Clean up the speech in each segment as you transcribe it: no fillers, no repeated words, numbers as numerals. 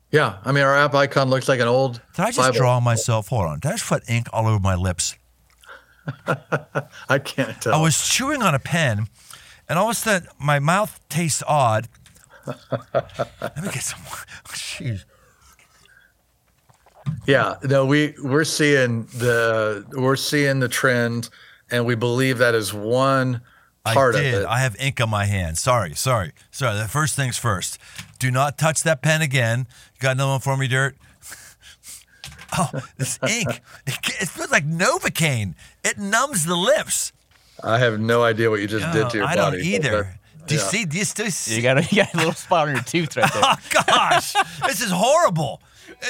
Yeah, I mean, our app icon looks like an old Did I just Bible. draw myself? Hold on. Did I just put ink all over my lips? I can't tell. I was chewing on a pen, and all of a sudden, my mouth tastes odd. Let me get some more. Jeez. Yeah, no, we're seeing the trend, and we believe that is one part of it. I have ink on my hand. Sorry. The first things first. Do not touch that pen again. You got another one for me, Dirt? Oh, this ink. It feels like Novocaine. It numbs the lips. I have no idea what you just did to your body. I don't either. Do you see? Do you still see? You got a little spot on your tooth right there. Oh, gosh. This is horrible.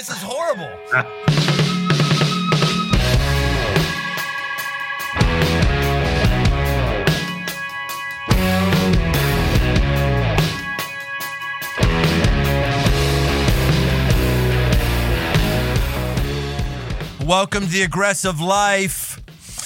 Welcome to The Aggressive Life.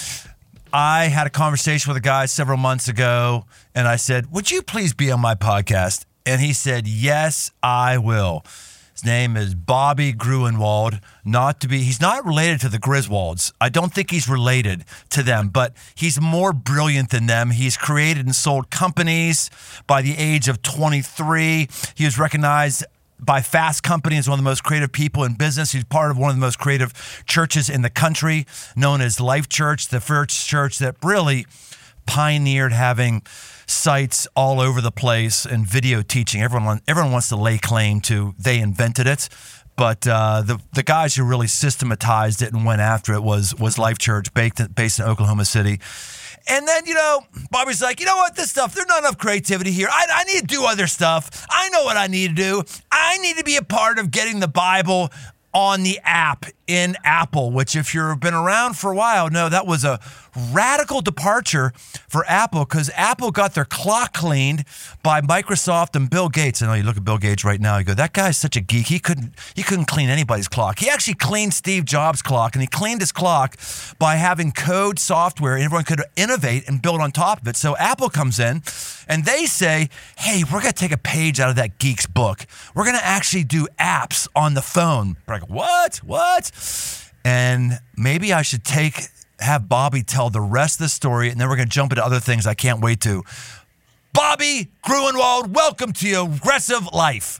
I had a conversation with a guy several months ago, and I said, would you please be on my podcast? And he said, yes, I will. His name is Bobby Gruenwald. He's not related to the Griswolds. I don't think he's related to them, but he's more brilliant than them. He's created and sold companies by the age of 23. He was recognized by Fast Company as one of the most creative people in business. He's part of one of the most creative churches in the country, known as Life Church, the first church that really pioneered having sites all over the place and video teaching. Everyone wants to lay claim to they invented it, but the guys who really systematized it and went after it was Life Church, based in Oklahoma City. And then, Bobby's like, you know what, this stuff, there's not enough creativity here. I need to do other stuff. I know what I need to do. I need to be a part of getting the Bible on the app in Apple, which if you've been around for a while, no, that was a radical departure for Apple because Apple got their clock cleaned by Microsoft and Bill Gates. I know you look at Bill Gates right now, you go, that guy's such a geek. He couldn't clean anybody's clock. He actually cleaned Steve Jobs' clock, and he cleaned his clock by having code software, and everyone could innovate and build on top of it. So Apple comes in, and they say, hey, we're going to take a page out of that geek's book. We're going to actually do apps on the phone. We're like, what? And maybe I should have Bobby tell the rest of the story, and then we're going to jump into other things I can't wait to. Bobby Gruenwald, welcome to your Aggressive Life.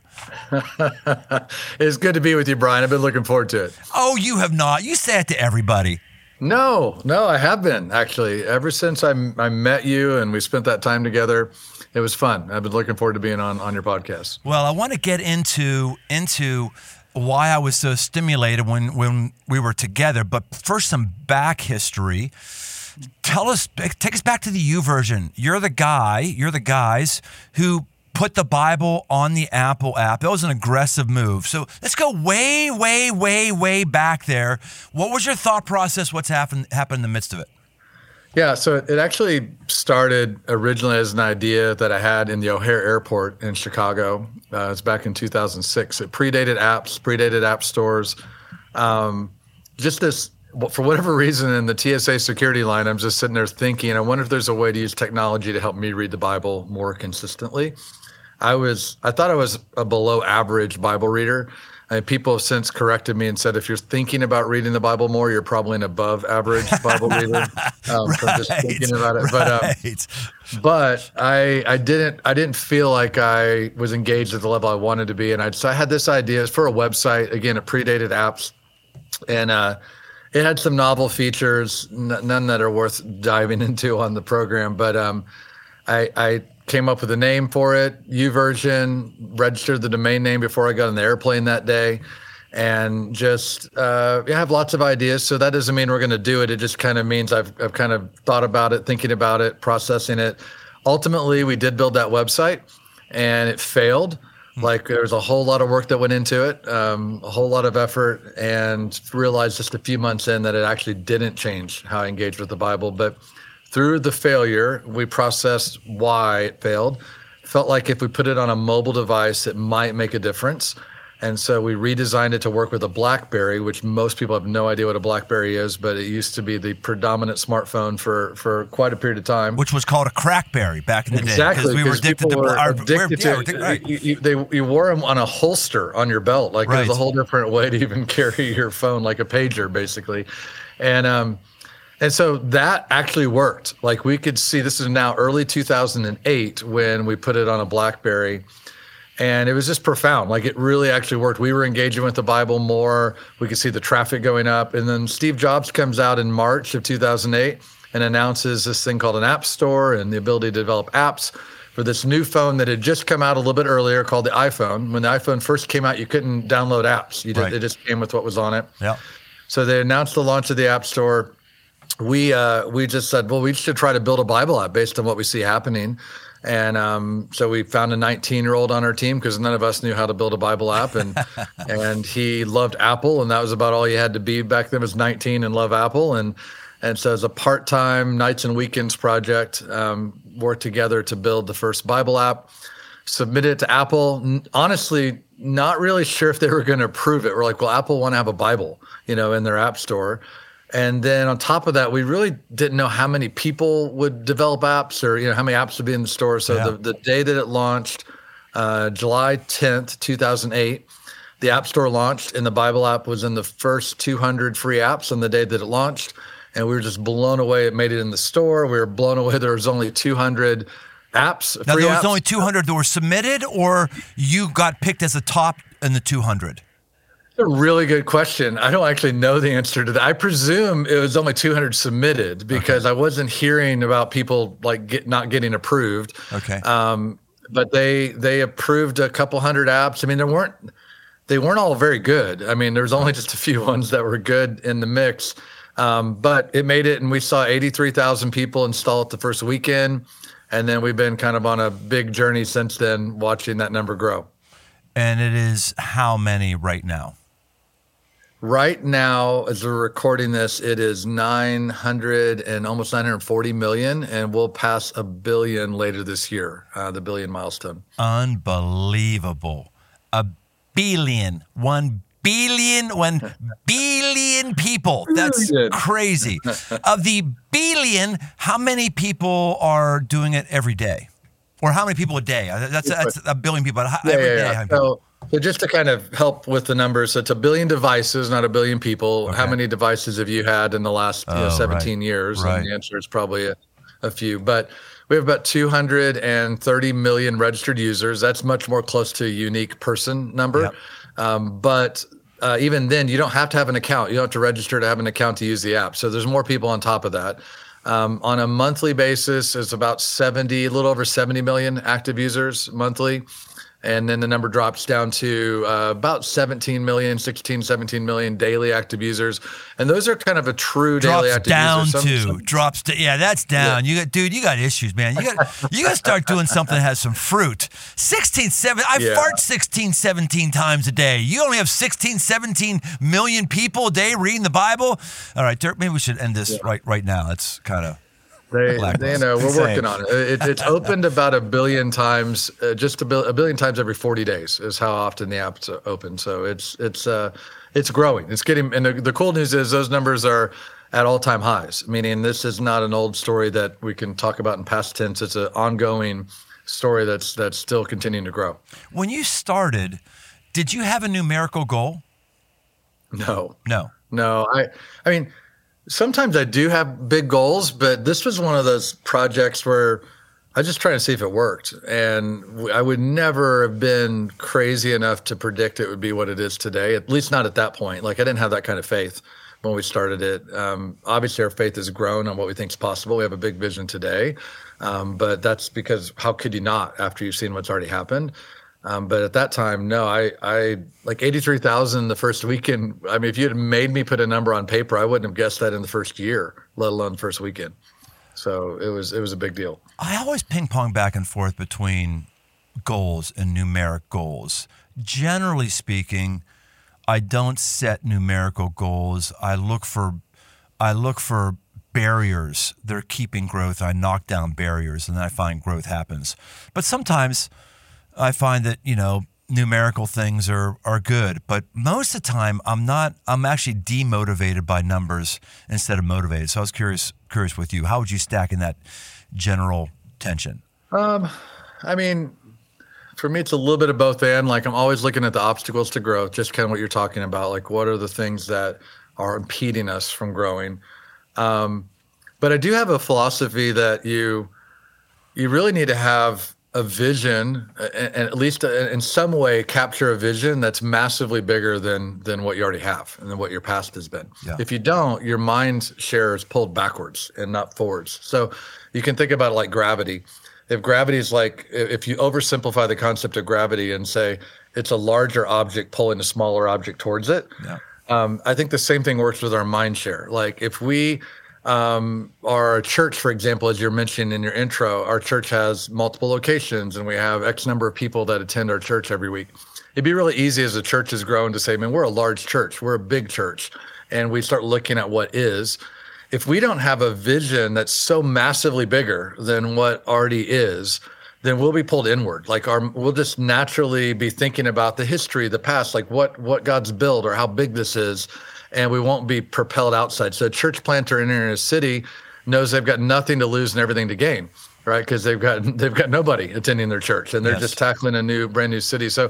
It's good to be with you, Brian. I've been looking forward to it. Oh, you have not. You say it to everybody. No, I have been, actually. Ever since I met you and we spent that time together, it was fun. I've been looking forward to being on your podcast. Well, I want to get into why I was so stimulated when we were together. But first, some back history. Take us back to the YouVersion. You're the guys who put the Bible on the Apple app. That was an aggressive move. So let's go way, way, way, way back there. What was your thought process? What's happened in the midst of it? Yeah, so it actually started originally as an idea that I had in the O'Hare Airport in Chicago. It was back in 2006. It predated apps, predated app stores. Just this, for whatever reason, in the TSA security line, I'm just sitting there thinking, I wonder if there's a way to use technology to help me read the Bible more consistently. I thought I was a below average Bible reader. People have since corrected me and said, if you're thinking about reading the Bible more, you're probably an above average Bible reader. From just thinking about it. Right. But I didn't feel like I was engaged at the level I wanted to be. And so I had this idea for a website. Again, it predated apps. And it had some novel features, none that are worth diving into on the program. But I came up with a name for it, YouVersion, registered the domain name before I got on the airplane that day, and just have lots of ideas. So that doesn't mean we're going to do it. It just kind of means I've kind of thought about it, thinking about it, processing it. Ultimately, we did build that website, and it failed. Like there was a whole lot of work that went into it, a whole lot of effort, and realized just a few months in that it actually didn't change how I engage with the Bible. But through the failure, we processed why it failed. Felt like if we put it on a mobile device, it might make a difference. And so we redesigned it to work with a BlackBerry, which most people have no idea what a BlackBerry is, but it used to be the predominant smartphone for quite a period of time. Which was called a Crackberry back in the day. Exactly, We were addicted to right. You wore them on a holster on your belt. Like Right. It was a whole different way to even carry your phone, like a pager, basically. And so that actually worked. Like we could see, this is now early 2008 when we put it on a BlackBerry. And it was just profound. Like it really actually worked. We were engaging with the Bible more. We could see the traffic going up. And then Steve Jobs comes out in March of 2008 and announces this thing called an app store and the ability to develop apps for this new phone that had just come out a little bit earlier called the iPhone. When the iPhone first came out, you couldn't download apps. It just came with what was on it. Yeah. So they announced the launch of the app store. We just said, well, we should try to build a Bible app based on what we see happening. And so we found a 19-year-old on our team because none of us knew how to build a Bible app. And he loved Apple, and that was about all you had to be back then, was 19 and love Apple. And so as a part-time nights and weekends project, worked together to build the first Bible app, submitted it to Apple. Honestly, not really sure if they were going to approve it. We're like, well, Apple want to have a Bible, in their app store. And then on top of that, we really didn't know how many people would develop apps or, how many apps would be in the store. So the day that it launched, July 10th, 2008, the App Store launched and the Bible app was in the first 200 free apps on the day that it launched. And we were just blown away. It made it in the store. We were blown away. There was only 200 apps. Now, there was only 200 that were submitted, or you got picked as the top in the 200? A really good question. I don't actually know the answer to that. I presume it was only 200 submitted because I wasn't hearing about people not getting approved. Okay. But they approved a couple hundred apps. I mean, they weren't all very good. I mean, there was only just a few ones that were good in the mix. But it made it, and we saw 83,000 people install it the first weekend. And then we've been kind of on a big journey since then, watching that number grow. And it is how many right now? Right now, as we're recording this, it is 900 and almost 940 million, and we'll pass 1 billion later this year, the billion milestone. Unbelievable. 1 billion. 1 billion people. That's crazy. Of the billion, how many people are doing it every day? Or how many people a day? That's 1 billion people. Every day. So just to kind of help with the numbers, so it's 1 billion devices, not 1 billion people. Okay. How many devices have you had in the last 17 years? Right. And the answer is probably a few. But we have about 230 million registered users. That's much more close to a unique person number. Yep. But even then, you don't have to have an account. You don't have to register to have an account to use the app. So there's more people on top of that. On a monthly basis, it's about a little over 70 million active users monthly. And then the number drops down to about 17 million daily active users. And those are kind of a true daily active users. Yeah, that's down. Yeah. You got issues, man. You got to start doing something that has some fruit. 17 times a day. You only have 17 million people a day reading the Bible. All right, Dirk, maybe we should end this right now. That's kind of... we're working on it. It's opened about 1 billion times, just a billion times every 40 days is how often the app's open. So it's growing. It's getting, and the cool news is those numbers are at all-time highs, meaning this is not an old story that we can talk about in past tense. It's an ongoing story that's still continuing to grow. When you started, did you have a numerical goal? No. I mean, sometimes I do have big goals, but this was one of those projects where I was just trying to see if it worked. And I would never have been crazy enough to predict it would be what it is today, at least not at that point. Like I didn't have that kind of faith when we started it. Obviously, our faith has grown on what we think is possible. We have a big vision today, but that's because how could you not after you've seen what's already happened? But at that time, no, I like 83,000 the first weekend. I mean, if you had made me put a number on paper, I wouldn't have guessed that in the first year, let alone the first weekend. So it was a big deal. I always ping pong back and forth between goals and numeric goals. Generally speaking, I don't set numerical goals. I look for barriers. They're keeping growth. I knock down barriers, and then I find growth happens. But sometimes I find that, numerical things are good, but most of the time I'm actually demotivated by numbers instead of motivated. So I was curious with you, how would you stack in that general tension? I mean, for me, it's a little bit of both and. Like, I'm always looking at the obstacles to growth, just kind of what you're talking about. Like, what are the things that are impeding us from growing? But I do have a philosophy that you really need to have a vision, and at least in some way capture a vision that's massively bigger than what you already have and than what your past has been. Yeah. If you don't, your mind share is pulled backwards and not forwards. So you can think about it like gravity. If gravity is like, if you oversimplify the concept of gravity and say it's a larger object pulling a smaller object towards it, I think the same thing works with our mind share. Like, if we our church, for example, as you're mentioning in your intro, our church has multiple locations and we have X number of people that attend our church every week. It'd be really easy as the church has grown to say, man, we're a large church, we're a big church. And we start looking at what is. If we don't have a vision that's so massively bigger than what already is, then we'll be pulled inward. Like, we'll just naturally be thinking about the history, the past, like what God's built or how big this is. And we won't be propelled outside. So a church planter entering a city knows they've got nothing to lose and everything to gain, right? Because they've got nobody attending their church, and they're just tackling a brand new city. So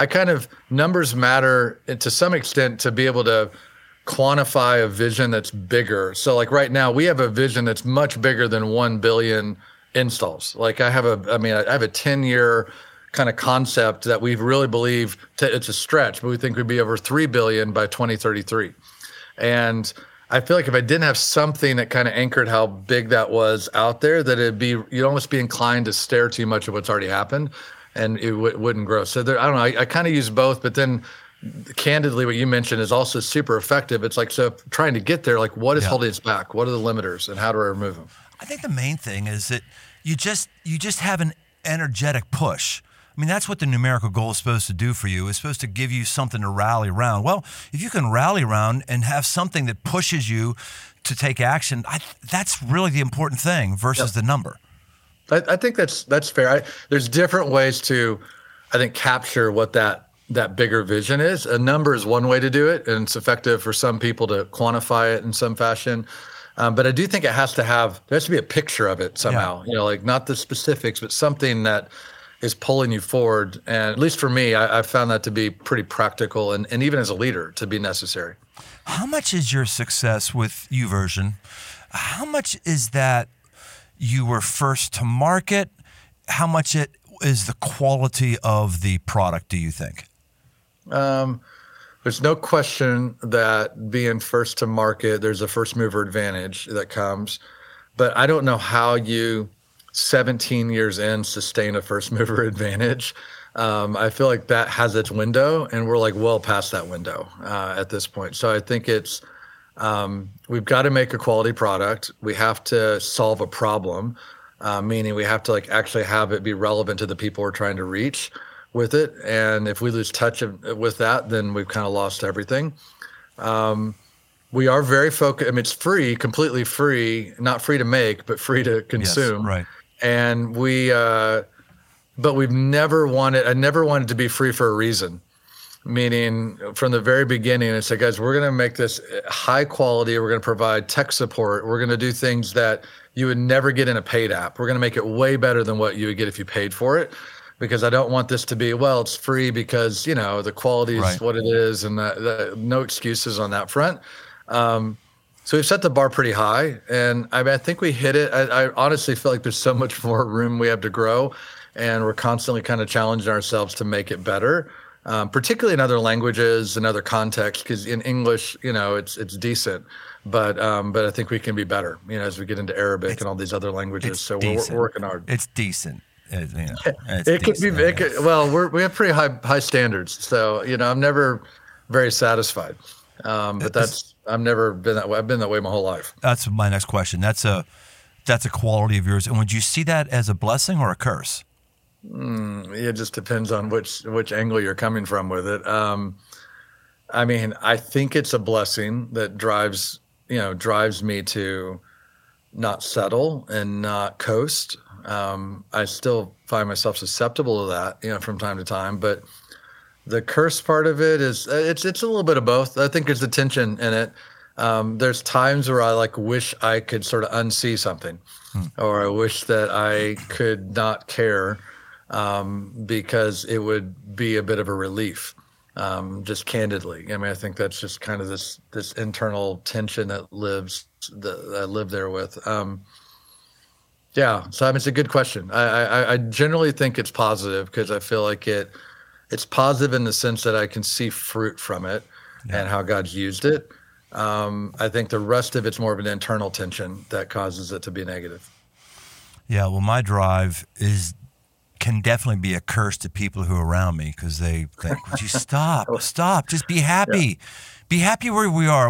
numbers matter to some extent to be able to quantify a vision that's bigger. So like right now, we have a vision that's much bigger than 1 billion installs. Like I have a 10-year kind of concept that we really believe it's a stretch, but we think we'd be over 3 billion by 2033. And I feel like if I didn't have something that kind of anchored how big that was out there, that you'd almost be inclined to stare too much at what's already happened, and it wouldn't grow. So I don't know, I kind of use both, but then candidly, what you mentioned is also super effective. It's like, so trying to get there, like what is holding us back? What are the limiters and how do I remove them? I think the main thing is that you just have an energetic push. I mean, that's what the numerical goal is supposed to do for you. It's supposed to give you something to rally around. Well, if you can rally around and have something that pushes you to take action, that's really the important thing versus the number. I think that's fair. There's different ways to, I think, capture what that bigger vision is. A number is one way to do it, and it's effective for some people to quantify it in some fashion. But I do think there has to be a picture of it somehow. You know, like not the specifics, but something that is pulling you forward. And at least for me, I found that to be pretty practical and even as a leader to be necessary. How much is your success with YouVersion? How much is that you were first to market? How much it is the quality of the product, do you think? There's no question that being first to market, there's a first mover advantage that comes. But I don't know how you 17 years in sustain a first mover advantage. I feel like that has its window, and we're like well past that window at this point. So I think it's we've got to make a quality product. We have to solve a problem, meaning we have to like actually have it be relevant to the people we're trying to reach with it. And if we lose touch with that, then we've kind of lost everything. We are very focused. I mean, it's free, completely free, not free to make, but free to consume. Yes, right. And but I never wanted to be free for a reason. Meaning from the very beginning, it's like, guys, we're going to make this high quality. We're going to provide tech support. We're going to do things that you would never get in a paid app. We're going to make it way better than what you would get if you paid for it. Because I don't want this to be, well, it's free because, you know, the quality is what it is, and no excuses on that front. So we've set the bar pretty high, and I think we hit it. I honestly feel like there's so much more room we have to grow, and we're constantly kind of challenging ourselves to make it better, particularly in other languages and other contexts, because in English, you know, it's decent. But I think we can be better, you know, as we get into Arabic and all these other languages. So we're working hard. It's decent. We have pretty high standards. So, you know, I'm never very satisfied. But I've never been that way. I've been that way my whole life. That's my next question. That's a quality of yours. And would you see that as a blessing or a curse? It just depends on which angle you're coming from with it. I mean, I think it's a blessing that drives me to not settle and not coast. I still find myself susceptible to that, you know, from time to time, but The curse part of it is it's a little bit of both. I think there's the tension in it. There's times where I like wish I could sort of unsee something, or I wish that I could not care, because it would be a bit of a relief. Just candidly, I mean, I think that's just kind of this internal tension that I live there with. Yeah, so I mean, it's a good question. I generally think it's positive because I feel like it's positive in the sense that I can see fruit from it and how God's used it. I think the rest of it's more of an internal tension that causes it to be negative. Yeah, well, my drive can definitely be a curse to people who are around me because they think, would you stop, just be happy. Yeah. Be happy where we are.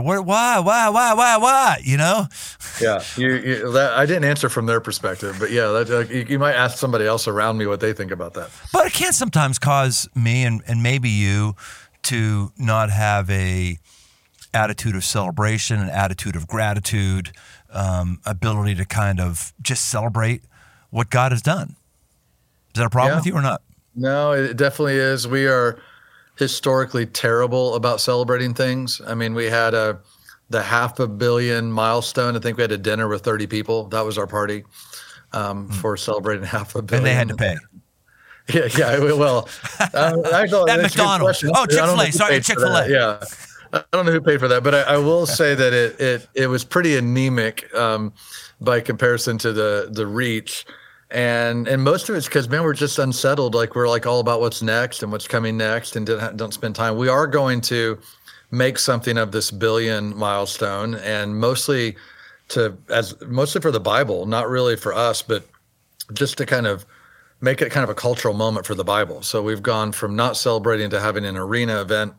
Why? You know? Yeah, I didn't answer from their perspective, but yeah, you might ask somebody else around me what they think about that. But it can sometimes cause me and maybe you to not have a attitude of celebration, an attitude of gratitude, ability to kind of just celebrate what God has done. Is that a problem with you or not? No, it definitely is. We are historically terrible about celebrating things. I mean, we had the 500 million milestone. I think we had a dinner with 30 people. That was our party for celebrating 500 million. And they had to pay. Yeah. Well, at McDonald's. Oh, Chick-fil-A. Sorry, Chick-fil-A. Yeah. I don't know who paid for that, but I will say that it was pretty anemic by comparison to the reach. And most of it's because, man, we're just unsettled. Like we're like all about what's next and what's coming next, and don't spend time. We are going to make something of this billion milestone, and mostly for the Bible, not really for us, but just to kind of make it kind of a cultural moment for the Bible. So we've gone from not celebrating to having an arena event,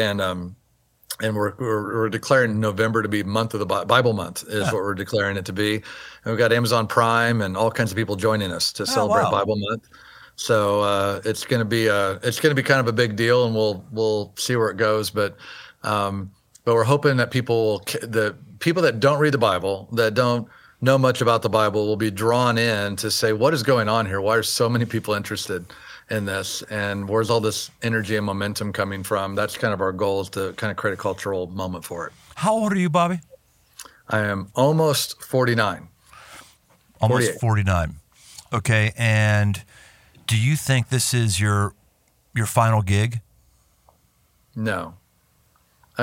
and we're declaring November to be month of the Bible month is what we're declaring it to be. And we've got Amazon Prime and all kinds of people joining us to celebrate Bible month. So it's going to be kind of a big deal, and we'll see where it goes. But we're hoping that the people that don't read the Bible, that don't know much about the Bible, will be drawn in to say, what is going on here? Why are so many people interested in this, and where's all this energy and momentum coming from? That's kind of our goal, is to kind of create a cultural moment for it. How old are you, Bobby? I am almost 49. Almost 49. Okay, and do you think this is your final gig? No. I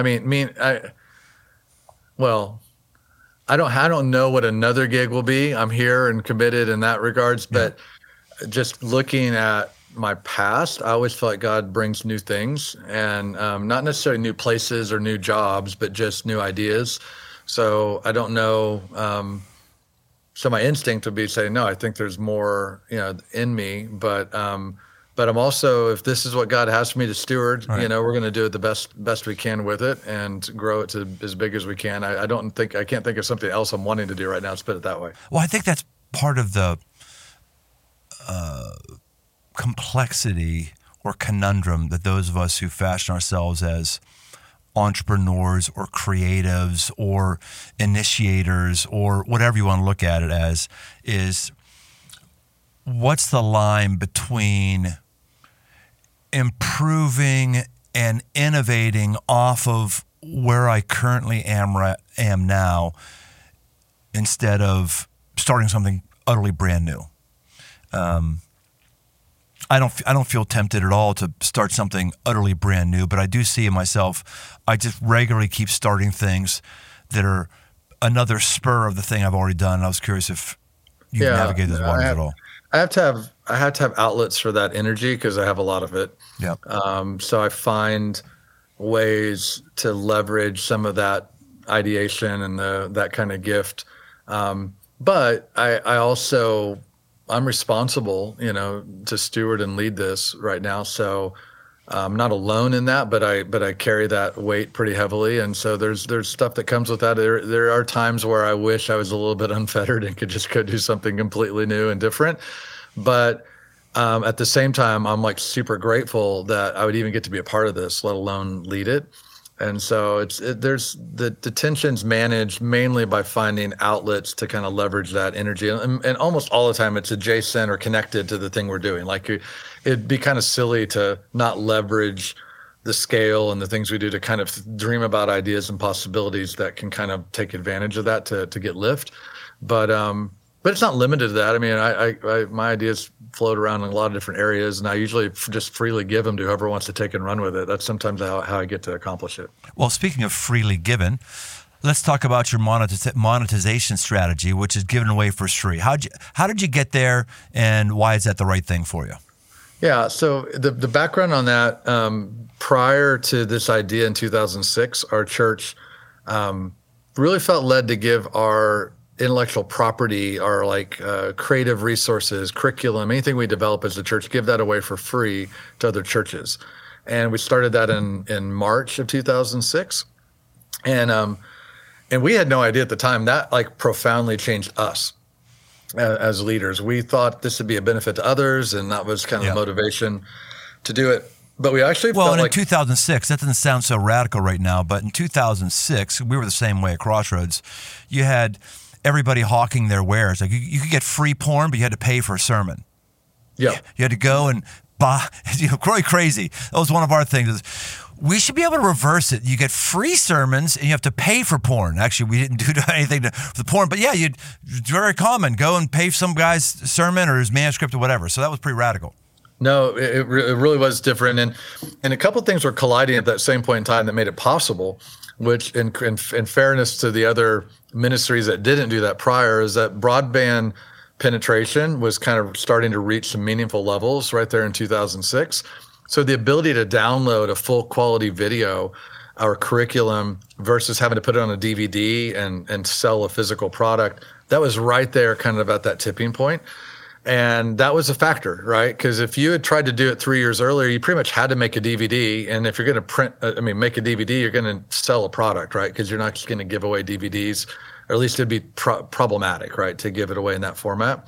don't know what another gig will be. I'm here and committed in that regards, but just looking at my past, I always feel like God brings new things, and not necessarily new places or new jobs, but just new ideas. So I don't know. So my instinct would be saying, no, I think there's more, in me. But I'm also, if this is what God has for me to steward, we're going to do it the best we can with it and grow it to as big as we can. I can't think of something else I'm wanting to do right now. Let's put it that way. Well, I think that's part of the complexity or conundrum that those of us who fashion ourselves as entrepreneurs or creatives or initiators or whatever you want to look at it as is, what's the line between improving and innovating off of where I currently am now instead of starting something utterly brand new? I don't feel tempted at all to start something utterly brand new, but I do see in myself, I just regularly keep starting things that are another spur of the thing I've already done. And I was curious if you've navigated those waters at all. I have to have outlets for that energy because I have a lot of it. Yeah. So I find ways to leverage some of that ideation and that kind of gift. But I also, I'm responsible, to steward and lead this right now. So I'm not alone in that, but I carry that weight pretty heavily. And so there's stuff that comes with that. There are times where I wish I was a little bit unfettered and could just go do something completely new and different. But at the same time, I'm like super grateful that I would even get to be a part of this, let alone lead it. And so there's the tensions managed mainly by finding outlets to kind of leverage that energy. And almost all the time it's adjacent or connected to the thing we're doing. Like it'd be kind of silly to not leverage the scale and the things we do to kind of dream about ideas and possibilities that can kind of take advantage of that to get lift. But it's not limited to that. I mean, I my ideas float around in a lot of different areas, and I usually just freely give them to whoever wants to take and run with it. That's sometimes how I get to accomplish it. Well, speaking of freely given, let's talk about your monetization strategy, which is given away for free. How did you get there, and why is that the right thing for you? Yeah, so the background on that, prior to this idea in 2006, our church really felt led to give our intellectual property, our creative resources, curriculum, anything we develop as a church, give that away for free to other churches. And we started that in March of 2006. And we had no idea at the time that profoundly changed us as leaders. We thought this would be a benefit to others, and that was kind of the motivation to do it. But we actually felt in 2006, that doesn't sound so radical right now, but in 2006, we were the same way at Crossroads. You had everybody hawking their wares. Like you could get free porn, but you had to pay for a sermon. Yeah. You had to go and buy, crazy. That was one of our things. We should be able to reverse it. You get free sermons and you have to pay for porn. Actually, we didn't do anything for the porn, but yeah, it's very common. Go and pay for some guy's sermon or his manuscript or whatever. So that was pretty radical. No, it really was different. And a couple of things were colliding at that same point in time that made it possible, which in fairness to the other ministries that didn't do that prior, is that broadband penetration was kind of starting to reach some meaningful levels right there in 2006. So the ability to download a full quality video or curriculum versus having to put it on a DVD and sell a physical product, that was right there kind of at that tipping point. And that was a factor, right? Because if you had tried to do it 3 years earlier, you pretty much had to make a DVD. And if you're going to make a DVD, you're going to sell a product, right? Because you're not just going to give away DVDs, or at least it'd be problematic, right, to give it away in that format.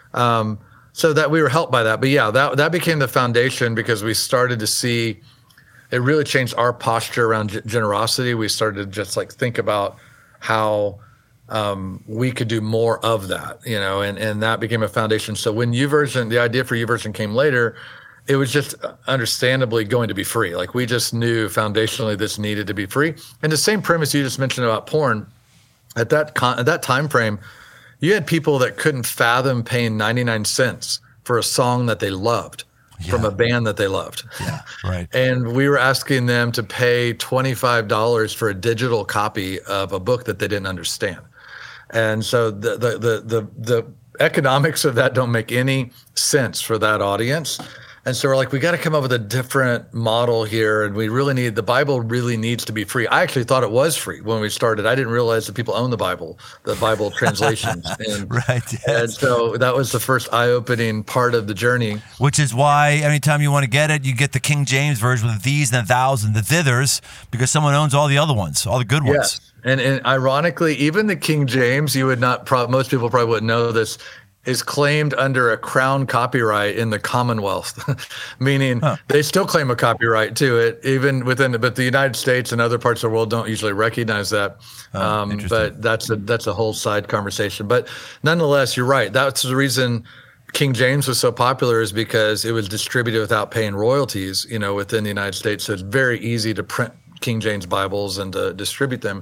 So that we were helped by that. But yeah, that became the foundation, because we started to see it really changed our posture around generosity. We started to just think about how we could do more of that, and that became a foundation. So when YouVersion, the idea for YouVersion came later, it was just understandably going to be free. We just knew foundationally this needed to be free. And the same premise you just mentioned about porn, at that time frame, you had people that couldn't fathom paying 99 cents for a song that they loved from a band that they loved. Yeah, right. And we were asking them to pay $25 for a digital copy of a book that they didn't understand. And so the economics of that don't make any sense for that audience. And so we're we got to come up with a different model here. And the Bible really needs to be free. I actually thought it was free when we started. I didn't realize that people own the Bible translations. And, right. Yes. And so that was the first eye-opening part of the journey. Which is why anytime you want to get it, you get the King James version with these and thous and the thithers, because someone owns all the other ones, all the good ones. Yes. And ironically, even the King James, you would not, most people probably wouldn't know this, is claimed under a crown copyright in the Commonwealth, meaning they still claim a copyright to it, even but the United States and other parts of the world don't usually recognize that. But that's a whole side conversation. But nonetheless, you're right. That's the reason King James was so popular, is because it was distributed without paying royalties, within the United States. So it's very easy to print King James Bibles and to distribute them.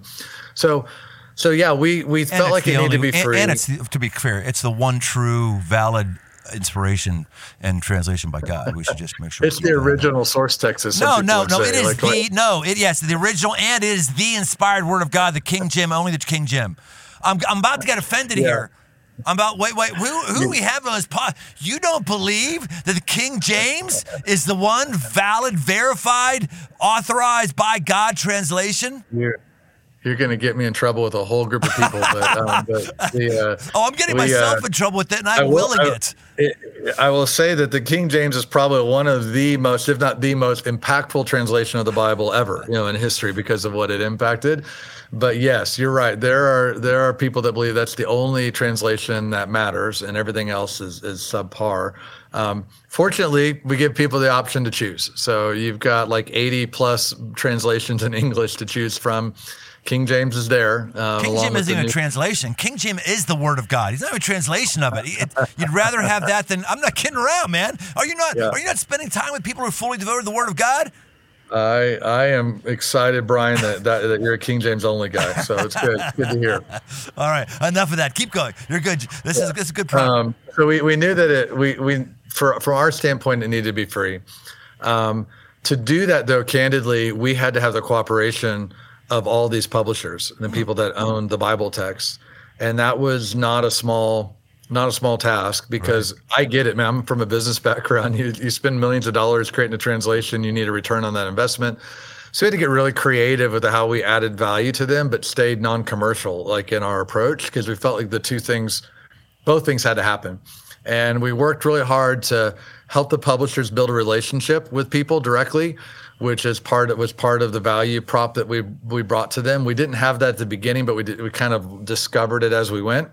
So yeah, we felt like it needed to be free. And to be clear, it's the one true valid inspiration and translation by God. We should just make sure it's the original source text. No, it is the original, and it is the inspired word of God, the King Jim, only the King Jim. I'm about to get offended here. I'm about wait, who do we have on this pod? You don't believe that the King James is the one valid, verified, authorized by God translation? You're going to get me in trouble with a whole group of people. I'm getting myself in trouble with it, and I'm willing it. I will say that the King James is probably one of the most, if not the most, impactful translation of the Bible ever, in history, because of what it impacted. But yes, you're right. There are people that believe that's the only translation that matters, and everything else is subpar. Fortunately, we give people the option to choose. So you've got like 80 plus translations in English to choose from. King James is there. King James isn't even a translation. King James is the Word of God. He's not even a translation of it. You'd rather have that than, I'm not kidding around, man. Are you not? Yeah. Are you not spending time with people who are fully devoted to the Word of God? I am excited, Brian, that you're a King James only guy. So it's good. Good to hear. All right, enough of that. Keep going. You're good. This is a good problem. So we knew that from our standpoint, it needed to be free. To do that, though, candidly, we had to have the cooperation of all these publishers and the people that own the Bible text, and that was not a small task, because I get it, man. I'm from a business background. You spend millions of dollars creating a translation, you need a return on that investment. So we had to get really creative with how we added value to them, but stayed non-commercial, like in our approach, because we felt like both things had to happen. And we worked really hard to help the publishers build a relationship with people directly, which was part of the value prop that we brought to them. We didn't have that at the beginning, but we kind of discovered it as we went.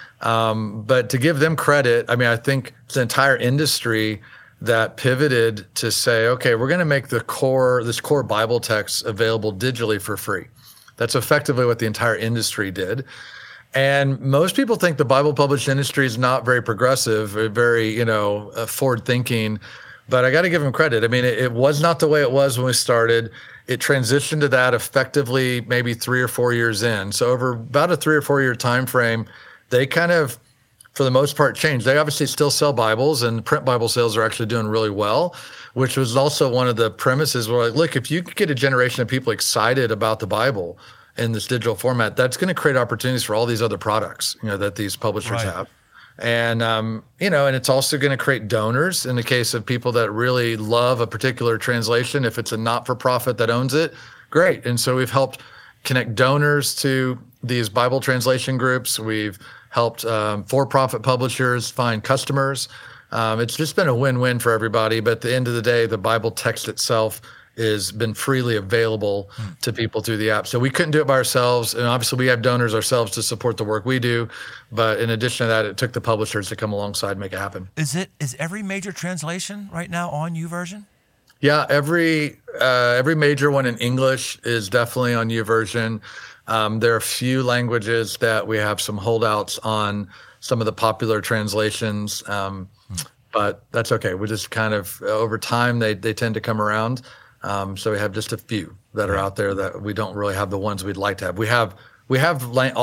But to give them credit, I mean, I think it's an entire industry that pivoted to say, okay, we're going to make this core Bible text available digitally for free. That's effectively what the entire industry did. And most people think the Bible publishing industry is not very progressive, very, forward thinking. But I got to give them credit. I mean, it was not the way it was when we started. It transitioned to that effectively maybe 3 or 4 years in. So over about a 3 or 4 year time frame, they kind of, for the most part, changed. They obviously still sell Bibles, and print Bible sales are actually doing really well, which was also one of the premises where, like, look, if you could get a generation of people excited about the Bible in this digital format, that's going to create opportunities for all these other products, that these publishers have. And, and it's also going to create donors in the case of people that really love a particular translation. If it's a not-for-profit that owns it, great. And so we've helped connect donors to these Bible translation groups. We've helped for-profit publishers find customers. It's just been a win-win for everybody. But at the end of the day, the Bible text itself has been freely available to people through the app. So we couldn't do it by ourselves. And obviously we have donors ourselves to support the work we do. But in addition to that, it took the publishers to come alongside and make it happen. Is every major translation right now on YouVersion? Yeah, every major one in English is definitely on YouVersion. There are a few languages that we have some holdouts on some of the popular translations, but that's okay. We just kind of, over time, they tend to come around. So we have just a few that are out there that we don't really have the ones we'd like to have. We have we have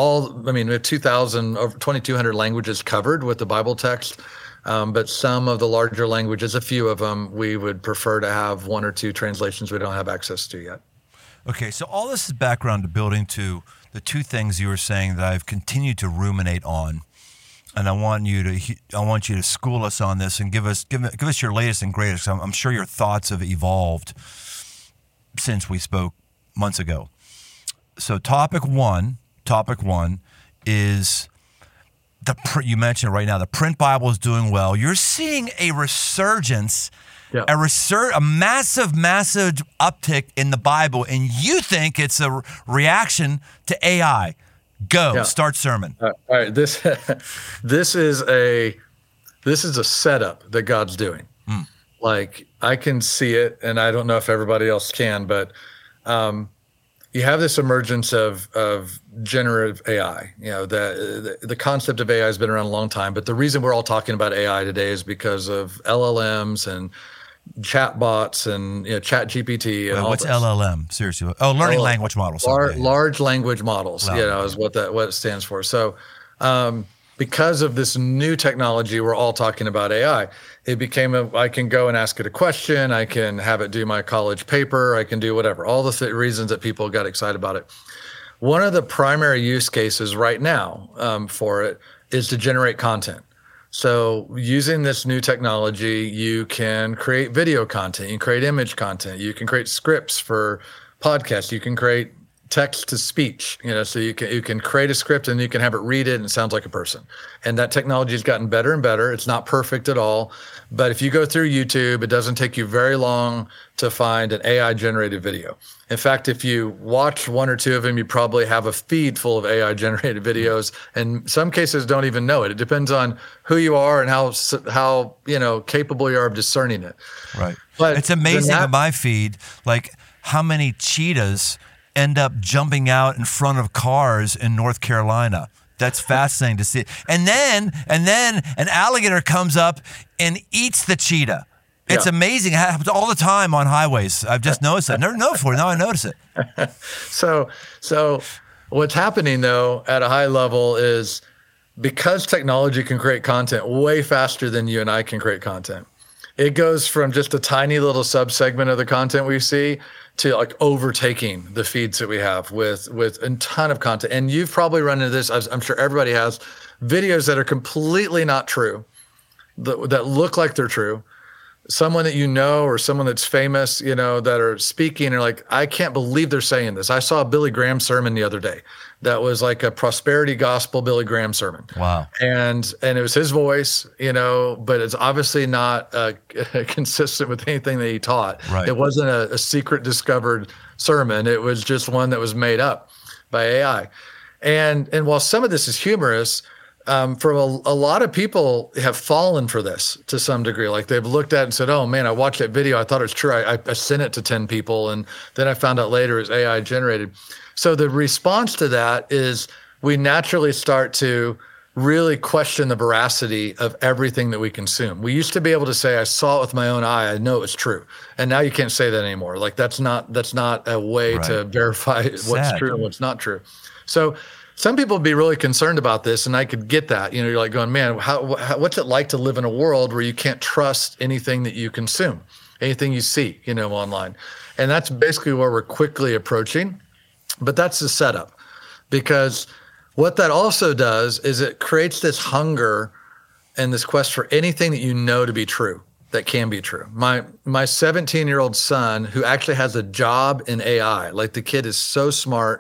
2,000 over 2,200 languages covered with the Bible text. But some of the larger languages, a few of them, we would prefer to have one or two translations we don't have access to yet. Okay, so all this is background to building to the two things you were saying that I've continued to ruminate on, and I want you to school us on this and give us your latest and greatest. I'm sure your thoughts have evolved since we spoke months ago. So topic one is you mentioned right now the print Bible is doing well. You're seeing a resurgence. Yeah. A massive uptick in the Bible, and you think it's a reaction to AI. Start sermon. All right, this is a setup that God's doing. Like, I can see it, and I don't know if everybody else can, but you have this emergence of generative AI. You know, the concept of AI has been around a long time, but the reason we're all talking about AI today is because of LLMs and chatbots and Chat GPT and all what's this. LLM? Seriously. Oh, learning language models. Large language models, is what it stands for. So because of this new technology, we're all talking about AI. It became I can go and ask it a question. I can have it do my college paper. I can do whatever. All the reasons that people got excited about it. One of the primary use cases right now for it is to generate content. So using this new technology, you can create video content, you can create image content, you can create scripts for podcasts, you can create text to speech, so you can create a script and you can have it read it and it sounds like a person. And that technology has gotten better and better. It's not perfect at all, but if you go through YouTube, it doesn't take you very long to find an AI generated video. In fact, if you watch one or two of them, you probably have a feed full of AI generated videos, and some cases don't even know it. It depends on who you are and how capable you are of discerning it. Right. But it's amazing on my feed, like how many cheetahs end up jumping out in front of cars in North Carolina. That's fascinating to see. And then an alligator comes up and eats the cheetah. It's amazing. It happens all the time on highways. I've just noticed it. Never known before. Now I notice it. So what's happening, though, at a high level is because technology can create content way faster than you and I can create content, it goes from just a tiny little subsegment of the content we see to like overtaking the feeds that we have with a ton of content. And you've probably run into this, I'm sure everybody has, videos that are completely not true, that look like they're true. Someone that you know or someone that's famous, that are speaking and like, I can't believe they're saying this. I saw a Billy Graham sermon the other day that was like a prosperity gospel Billy Graham sermon. Wow. And it was his voice, but it's obviously not consistent with anything that he taught. Right. It wasn't a secret discovered sermon. It was just one that was made up by AI. And while some of this is humorous, for a lot of people have fallen for this to some degree. Like they've looked at it and said, oh man, I watched that video. I thought it was true. I sent it to 10 people. And then I found out later it was AI generated. So the response to that is we naturally start to really question the veracity of everything that we consume. We used to be able to say, I saw it with my own eye. I know it's true. And now you can't say that anymore. Like that's not a way to verify what's true and what's not true. So some people would be really concerned about this, and I could get that. You're like going, man, what's it like to live in a world where you can't trust anything that you consume, anything you see, online? And that's basically where we're quickly approaching. But that's the setup, because what that also does is it creates this hunger and this quest for anything that you know to be true, that can be true. My 17-year-old son, who actually has a job in AI, like the kid is so smart.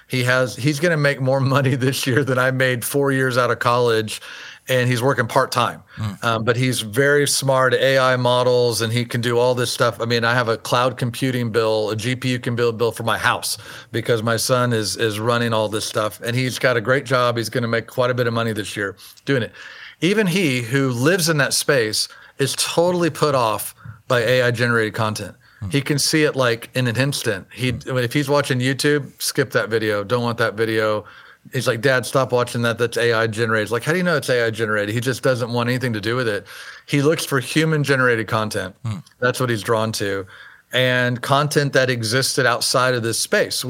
He's going to make more money this year than I made 4 years out of college, and he's working part-time. But he's very smart at AI models, and he can do all this stuff. I mean, I have a cloud computing bill, a GPU can build bill for my house because my son is running all this stuff, and he's got a great job. He's going to make quite a bit of money this year doing it. Even he, who lives in that space, is totally put off by AI-generated content. He can see it like in an instant. If he's watching YouTube, skip that video. Don't want that video. He's like, Dad, stop watching that. That's AI generated. Like, how do you know it's AI generated? He just doesn't want anything to do with it. He looks for human generated content. That's what he's drawn to. And content that existed outside of this space,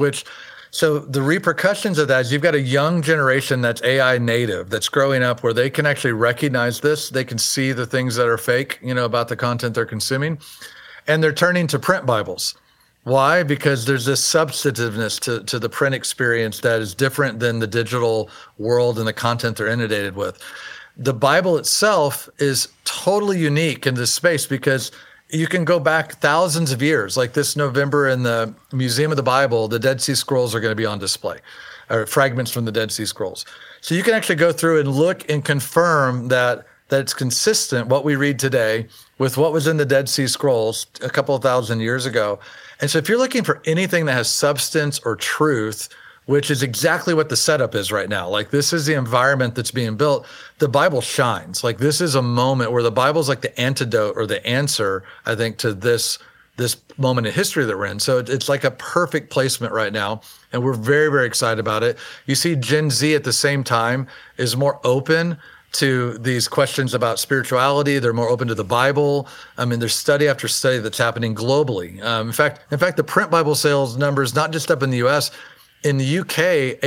so the repercussions of that is you've got a young generation that's AI native, that's growing up where they can actually recognize this. They can see the things that are fake, about the content they're consuming. And they're turning to print Bibles. Why? Because there's this substantiveness to the print experience that is different than the digital world and the content they're inundated with. The Bible itself is totally unique in this space because you can go back thousands of years. Like this November in the Museum of the Bible, the Dead Sea Scrolls are going to be on display, or fragments from the Dead Sea Scrolls. So you can actually go through and look and confirm that it's consistent, what we read today, with what was in the Dead Sea Scrolls a couple of thousand years ago. And so if you're looking for anything that has substance or truth, which is exactly what the setup is right now, like this is the environment that's being built, the Bible shines. Like this is a moment where the Bible's like the antidote or the answer, I think, to this moment in history that we're in. So it's like a perfect placement right now. And we're very, very excited about it. You see Gen Z at the same time is more open to these questions about spirituality. They're more open to the Bible. I mean, there's study after study that's happening globally. In fact, the print Bible sales numbers, not just up in the US, in the UK,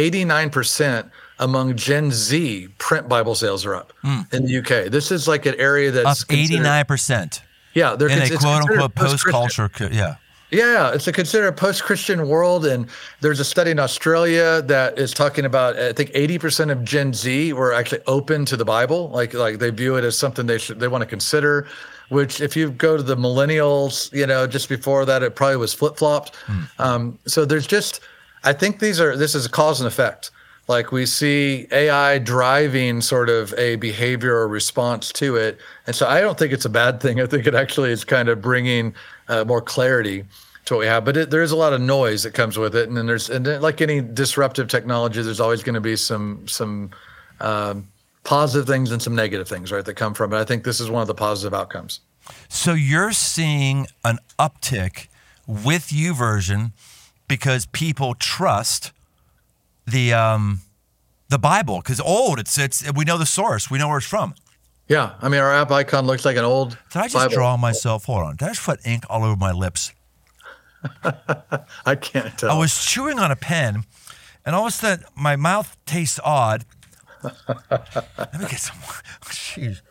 89% among Gen Z print Bible sales are up in the UK. This is like an area that's up 89%. Yeah, they're in a quote unquote post-culture. Yeah. Yeah, it's considered a post-Christian world, and there's a study in Australia that is talking about, I think 80% of Gen Z were actually open to the Bible, like they view it as something they want to consider. Which, if you go to the millennials, just before that, it probably was flip-flopped. So there's just I think this is a cause and effect. Like we see AI driving sort of a behavior or response to it. And so I don't think it's a bad thing. I think it actually is kind of bringing more clarity to what we have. But there is a lot of noise that comes with it. And then like any disruptive technology, there's always going to be some positive things and some negative things, right, that come from it. I think this is one of the positive outcomes. So you're seeing an uptick with YouVersion because people trust the Bible, because old. It's we know the source, we know where it's from. Yeah, I mean, our app icon looks like an old Did I just Bible. draw myself? Hold on. Did I just put ink all over my lips? I can't tell. I was chewing on a pen, and all of a sudden my mouth tastes odd. Let me get some more. Jeez.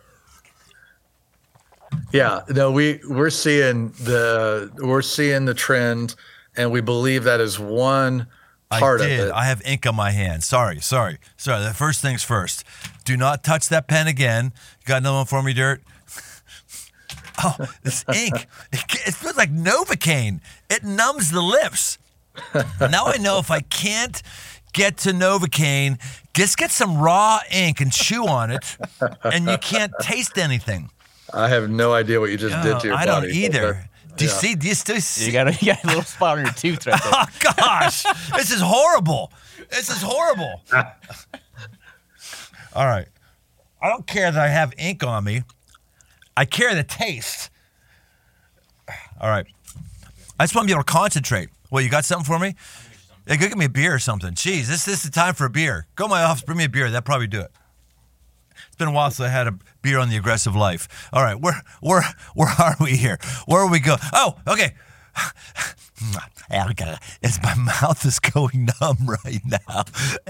Yeah, no, we're seeing the trend, and we believe that is one part of it. I have ink on my hand. Sorry. The first things first. Do not touch that pen again. You got another one for me, Dirt? Oh, this ink. It feels like Novocaine. It numbs the lips. Now I know if I can't get to Novocaine, just get some raw ink and chew on it, and you can't taste anything. I have no idea what you just did to your body. I don't either. Do you see? Do you still see? You got a little spot on your tooth right there. Oh, gosh. This is horrible. All right. I don't care that I have ink on me. I care the taste. All right. I just want to be able to concentrate. Well, you got something for me? Hey, go get me a beer or something. Jeez, this is the time for a beer. Go to my office, bring me a beer. That'd probably do it. It's been a while since I had a beer on the aggressive life. All right, where are we here? Where are we going? Oh, okay. My mouth is going numb right now.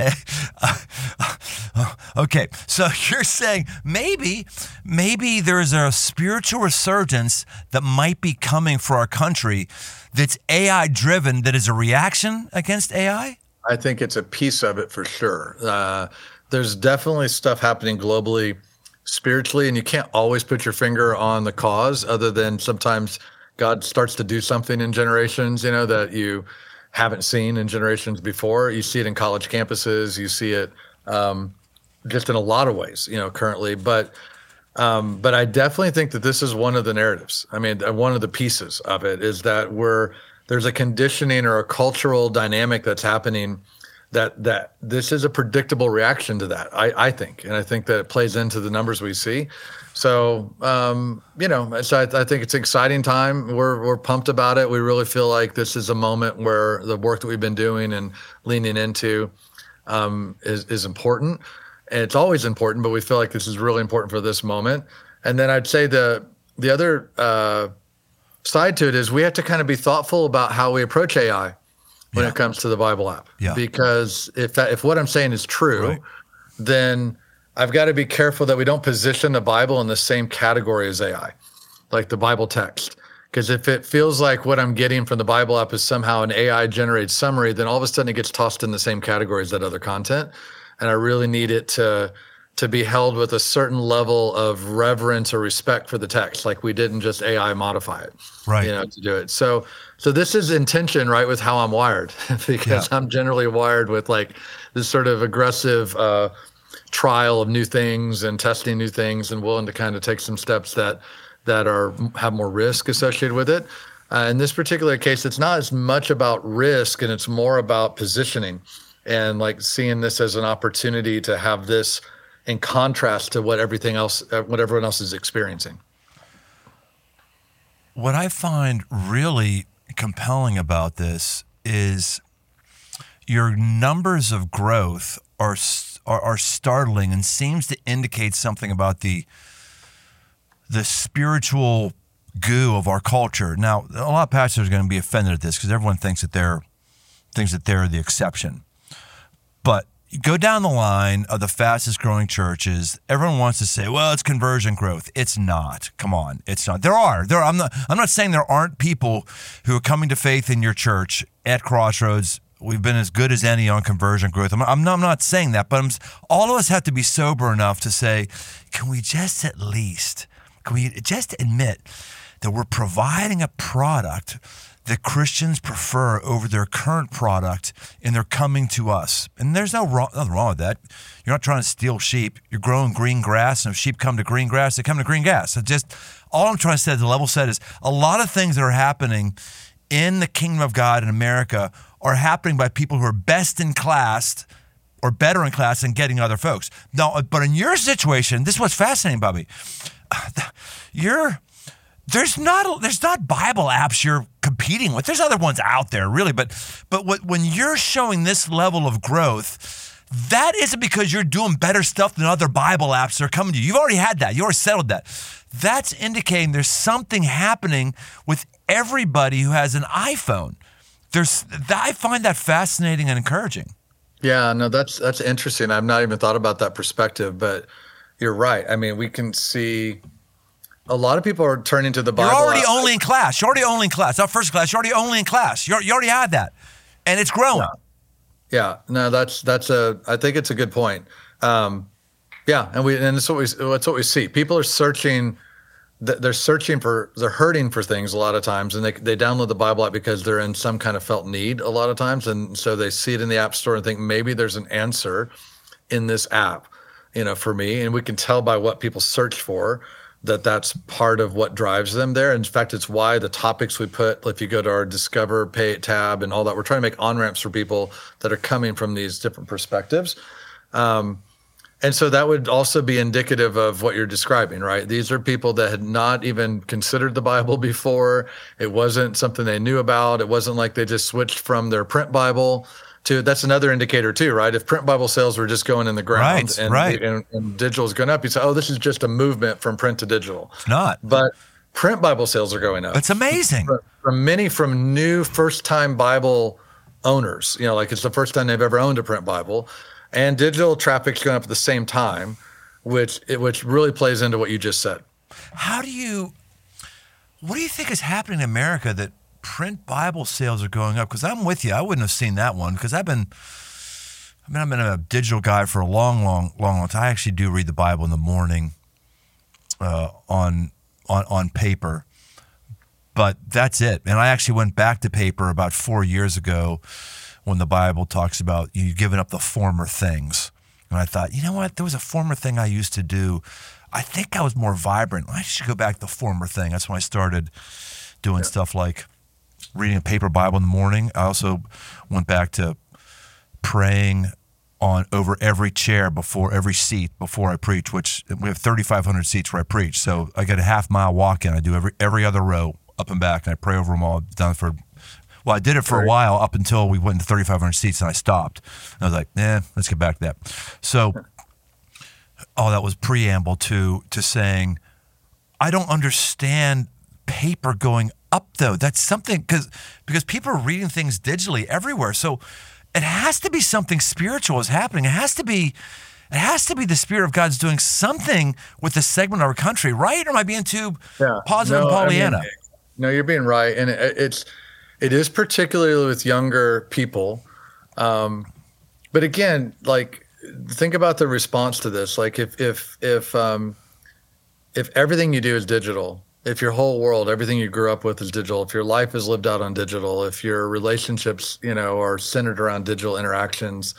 Okay, so you're saying maybe there's a spiritual resurgence that might be coming for our country that's AI driven, that is a reaction against AI? I think it's a piece of it for sure. There's definitely stuff happening globally, spiritually, and you can't always put your finger on the cause, other than sometimes God starts to do something in generations, that you haven't seen in generations before. You see it in college campuses. You see it just in a lot of ways, currently. But I definitely think that this is one of the narratives. I mean, one of the pieces of it is that there's a conditioning or a cultural dynamic that's happening that this is a predictable reaction to that, I think. And I think that it plays into the numbers we see. So, so I think it's an exciting time. We're pumped about it. We really feel like this is a moment where the work that we've been doing and leaning into is important. And it's always important, but we feel like this is really important for this moment. And then I'd say the other side to it is we have to kind of be thoughtful about how we approach AI when it comes to the Bible app. Yeah. Because if what I'm saying is true, right, then I've got to be careful that we don't position the Bible in the same category as AI, like the Bible text. Because if it feels like what I'm getting from the Bible app is somehow an AI-generated summary, then all of a sudden it gets tossed in the same category as that other content. And I really need it to be held with a certain level of reverence or respect for the text, like we didn't just AI modify it, right? To do it. So this is in tension, right, with how I'm wired, because I'm generally wired with like this sort of aggressive trial of new things and testing new things, and willing to kind of take some steps that have more risk associated with it. In this particular case, it's not as much about risk, and it's more about positioning and like seeing this as an opportunity to have this in contrast to what everyone else is experiencing. What I find really compelling about this is your numbers of growth are startling and seems to indicate something about the spiritual goo of our culture. Now, a lot of pastors are going to be offended at this because everyone thinks that they're the exception. But you go down the line of the fastest growing churches, everyone wants to say, well, it's conversion growth. It's not. Come on. It's not. There are. I'm not saying there aren't people who are coming to faith in your church at Crossroads. We've been as good as any on conversion growth. I'm not saying that, but all of us have to be sober enough to say, can we just admit that we're providing a product that Christians prefer over their current product, and they're coming to us. And there's nothing wrong with that. You're not trying to steal sheep. You're growing green grass, and if sheep come to green grass, they come to green grass. So just all I'm trying to say, the level set, is a lot of things that are happening in the kingdom of God in America are happening by people who are best in class or better in class than getting other folks. Now, but in your situation, this is what's fascinating, Bobby. There's not Bible apps you're competing with. There's other ones out there, really, but when you're showing this level of growth, that isn't because you're doing better stuff than other Bible apps that are coming to you. You've already had that. You already settled that. That's indicating there's something happening with everybody who has an iPhone. I find that fascinating and encouraging. Yeah, no, that's interesting. I've not even thought about that perspective, but you're right. I mean, we can see a lot of people are turning to the Bible. You're already only in class. You're already only in class. Not first class. You're already only in class. You already had that, and it's growing. Yeah. No, I think it's a good point. And it's what we see. People are searching. They're hurting for things a lot of times, and they download the Bible app because they're in some kind of felt need a lot of times, and so they see it in the App Store and think maybe there's an answer in this app, for me. And we can tell by what people search for that that's part of what drives them there. In fact, it's why the topics we put, if you go to our Discover Pay tab and all that, we're trying to make on-ramps for people that are coming from these different perspectives. And so that would also be indicative of what you're describing, right? These are people that had not even considered the Bible before. It wasn't something they knew about. It wasn't like they just switched from their print Bible to, that's another indicator too, right? If print Bible sales were just going in the ground and digital is going up, you say, oh, this is just a movement from print to digital. It's not. But print Bible sales are going up. It's amazing. From new first-time Bible owners, like it's the first time they've ever owned a print Bible. And digital traffic's going up at the same time, which really plays into what you just said. What do you think is happening in America that print Bible sales are going up? Because I'm with you. I wouldn't have seen that one because I've been a digital guy for a long time. I actually do read the Bible in the morning on paper, but that's it. And I actually went back to paper about 4 years ago when the Bible talks about you giving up the former things. And I thought, you know what? There was a former thing I used to do. I think I was more vibrant. I should go back to the former thing. That's when I started doing stuff like reading a paper Bible in the morning. I also went back to praying over every chair before every seat before I preach, which we have 3,500 seats where I preach. So I get a half-mile walk-in. I do every other row up and back, and I pray over them all. Well, I did it for a while up until we went into 3,500 seats and I stopped. And I was like, let's get back to that. So, that was preamble to saying, I don't understand paper going up though. That's something because people are reading things digitally everywhere. So it has to be something spiritual is happening. It has to be the Spirit of God's doing something with this segment of our country, right? Or am I being too positive and Pollyanna? No, you're being right. And it is particularly with younger people. But again, like, think about the response to this. Like if everything you do is digital, if your whole world, everything you grew up with is digital, if your life is lived out on digital, if your relationships, are centered around digital interactions,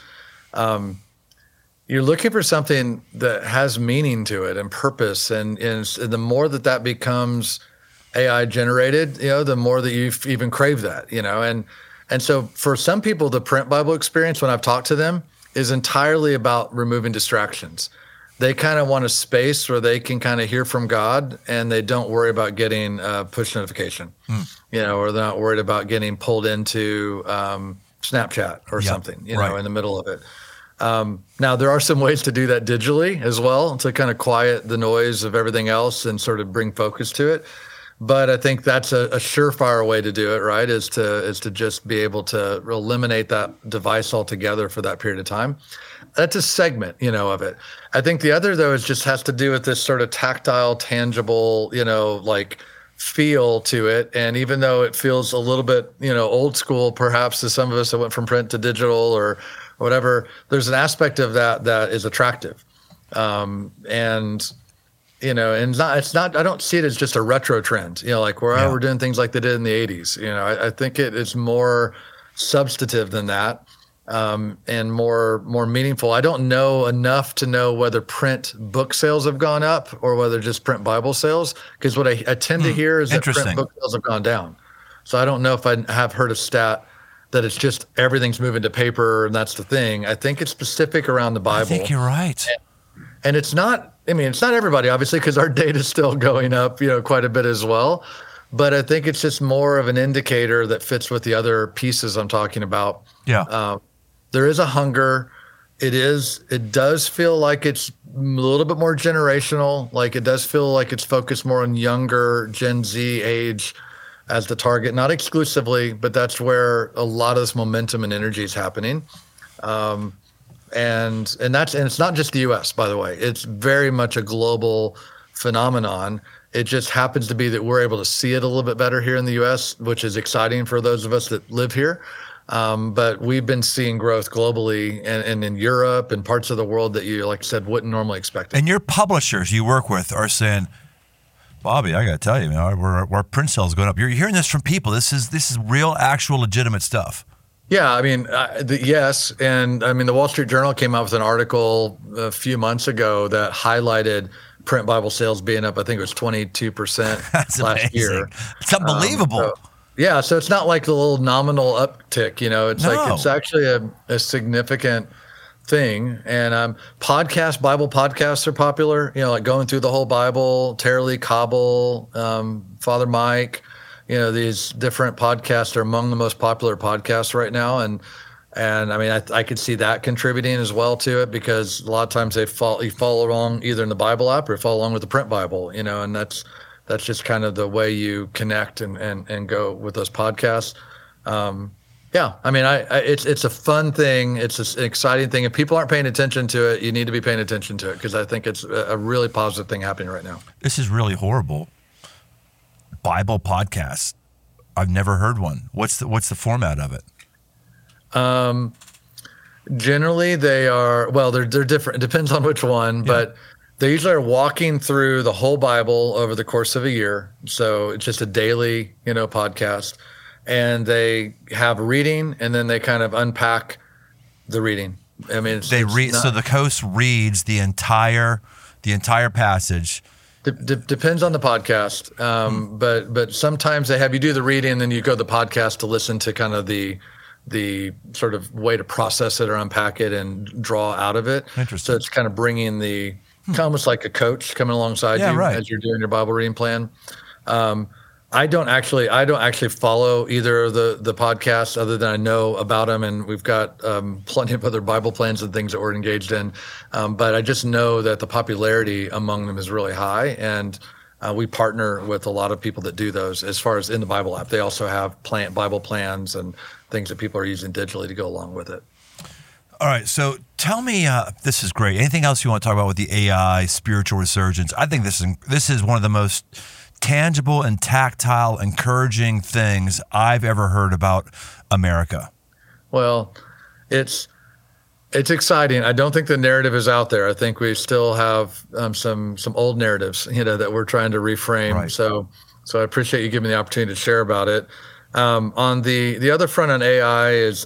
you're looking for something that has meaning to it and purpose. And the more that becomes AI generated, the more that you even crave that, and so for some people, the print Bible experience, when I've talked to them, is entirely about removing distractions. They kind of want a space where they can kind of hear from God, and they don't worry about getting a push notification, or they're not worried about getting pulled into Snapchat or something, in the middle of it. Now, there are some ways to do that digitally as well, to kind of quiet the noise of everything else and sort of bring focus to it. But I think that's a surefire way to do it, right? Is to just be able to eliminate that device altogether for that period of time. That's a segment, of it. I think the other, though, has to do with this sort of tactile, tangible, like feel to it. And even though it feels a little bit, old school, perhaps to some of us that went from print to digital or whatever, there's an aspect of that is attractive. And and it's not, I don't see it as just a retro trend, like where Yeah. we're doing things like they did in the 80s. I think it is more substantive than that, and more meaningful. I don't know enough to know whether print book sales have gone up or whether just print Bible sales, because what I tend to hear is that print Interesting. book sales have gone down. So I don't know if I have heard a stat that it's just everything's moving to paper and that's the thing. I think it's specific around the Bible. I think you're right. And it's not everybody, obviously, because our data is still going up, quite a bit as well. But I think it's just more of an indicator that fits with the other pieces I'm talking about. Yeah. There is a hunger. It does feel like it's a little bit more generational. Like it does feel like it's focused more on younger Gen Z age as the target, not exclusively, but that's where a lot of this momentum and energy is happening. And it's not just the U.S., by the way. It's very much a global phenomenon. It just happens to be that we're able to see it a little bit better here in the U.S., which is exciting for those of us that live here. But we've been seeing growth globally and in Europe and parts of the world that you, like I said, wouldn't normally expect it. And your publishers you work with are saying, Bobby, I got to tell you, our print sales going up. You're hearing this from people. This is real, actual, legitimate stuff. Yeah, yes. And the Wall Street Journal came out with an article a few months ago that highlighted print Bible sales being up. I think it was 22% That's last amazing. year. It's unbelievable. So it's not like the little nominal uptick, It's No. like it's actually a significant thing. And Bible podcasts are popular, like Going Through the Whole Bible, Tara-Leigh Cobble, Father Mike. These different podcasts are among the most popular podcasts right now. And I could see that contributing as well to it, because a lot of times you follow along either in the Bible app or follow along with the print Bible, and that's just kind of the way you connect and go with those podcasts. It's a fun thing. It's an exciting thing. If people aren't paying attention to it, you need to be paying attention to it, because I think it's a really positive thing happening right now. This is really horrible. Bible podcast. I've never heard one. What's the format of it? Generally, they're different. It depends on which one, but they usually are walking through the whole Bible over the course of a year. So it's just a daily, podcast, and they have reading, and then they kind of unpack the reading. So the host reads the entire passage. Depends on the podcast, but sometimes they have you do the reading, and then you go to the podcast to listen to kind of the sort of way to process it or unpack it and draw out of it. Interesting. So it's kind of bringing almost like a coach coming alongside you as you're doing your Bible reading plan. I don't actually follow either of the podcasts, other than I know about them, and we've got plenty of other Bible plans and things that we're engaged in. But I just know that the popularity among them is really high, and we partner with a lot of people that do those. As far as in the Bible app, they also have Bible plans and things that people are using digitally to go along with it. All right, so tell me, this is great. Anything else you want to talk about with the AI spiritual resurgence? I think this is one of the most tangible and tactile, encouraging things I've ever heard about America. Well, it's exciting. I don't think the narrative is out there. I think we still have some old narratives, that we're trying to reframe. Right. So I appreciate you giving me the opportunity to share about it. On the other front on AI is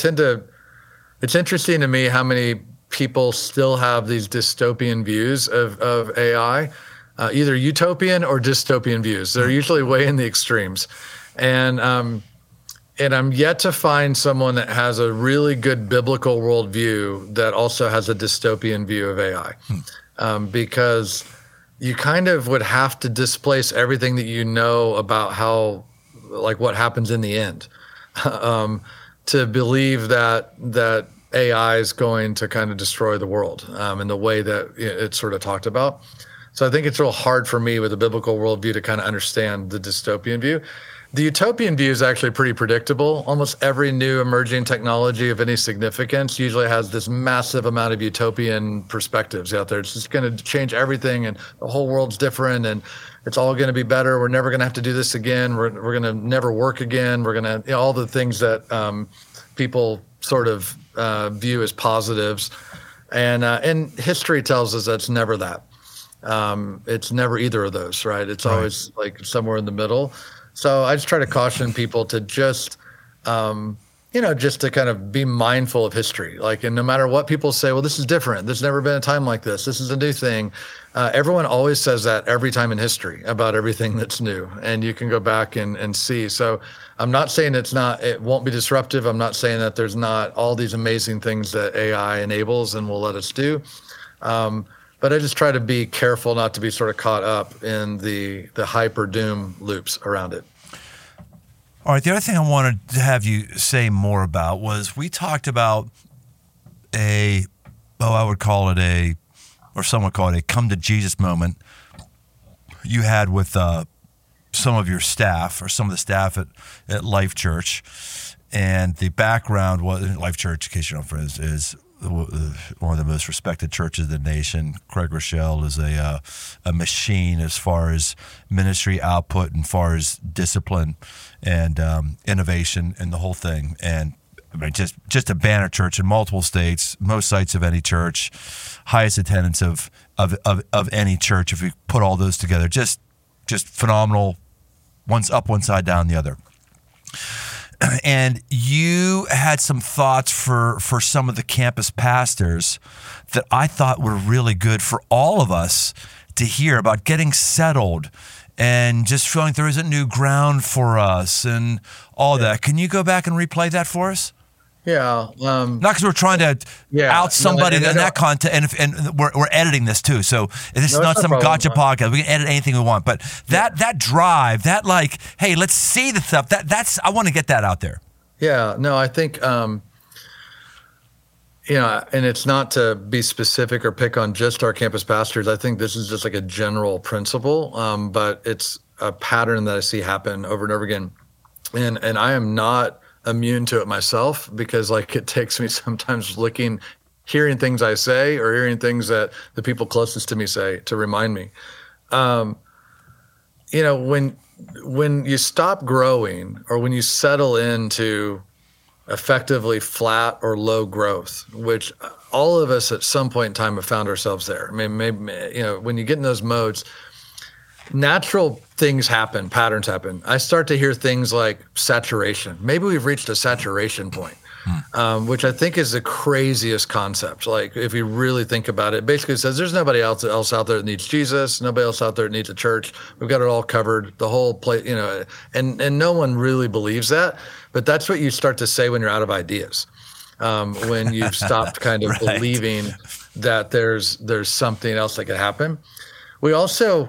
it's interesting to me how many people still have these dystopian views of AI. Either utopian or dystopian views. They're usually way in the extremes. And I'm yet to find someone that has a really good biblical worldview that also has a dystopian view of AI. Because you kind of would have to displace everything that you know about what happens in the end, to believe that AI is going to kind of destroy the world in the way that it's sort of talked about. So I think it's real hard for me with a biblical worldview to kind of understand the dystopian view. The utopian view is actually pretty predictable. Almost every new emerging technology of any significance usually has this massive amount of utopian perspectives out there. It's just going to change everything, and the whole world's different, and it's all going to be better. We're never going to have to do this again. We're going to never work again. We're going to, all the things that people sort of view as positives. And history tells us that's never that. It's never either of those, right? It's always like somewhere in the middle. So I just try to caution people to just, just to kind of be mindful of history. Like, and no matter what people say, well, this is different. There's never been a time like this. This is a new thing. Everyone always says that every time in history about everything that's new, and you can go back and see. So I'm not saying it won't be disruptive. I'm not saying that there's not all these amazing things that AI enables and will let us do. But I just try to be careful not to be sort of caught up in the hyper doom loops around it. All right. The other thing I wanted to have you say more about was we talked about I would call it or some would call it a come to Jesus moment you had with some of your staff or some of the staff at Life Church. And the background was Life Church, in case you don't know, is one of the most respected churches in the nation. Craig Rochelle is a machine as far as ministry output and far as discipline and innovation and the whole thing. And I mean, just a banner church in multiple states, most sites of any church, highest attendance of any church. If we put all those together, just phenomenal. One's up one side, down the other. And you had some thoughts for some of the campus pastors that I thought were really good for all of us to hear about getting settled and just feeling like there isn't new ground for us and all that. Can you go back and replay that for us? Yeah. Not because we're trying to out somebody in that content, and we're editing this too. So this is not some gotcha podcast. We can edit anything we want, but that drive, that like, hey, let's see the stuff. That's I want to get that out there. Yeah. No, I think and it's not to be specific or pick on just our campus pastors. I think this is just like a general principle, but it's a pattern that I see happen over and over again, and I am not immune to it myself, because like it takes me sometimes hearing things I say or hearing things that the people closest to me say to remind me. When you stop growing or when you settle into effectively flat or low growth, which all of us at some point in time have found ourselves there. I mean, maybe, when you get in those modes, natural things happen, patterns happen. I start to hear things like saturation. Maybe we've reached a saturation point, which I think is the craziest concept. Like if you really think about it, basically it says there's nobody else out there that needs Jesus, nobody else out there that needs a church. We've got it all covered, the whole place, and no one really believes that. But that's what you start to say when you're out of ideas, when you've stopped kind of believing that there's something else that could happen. We also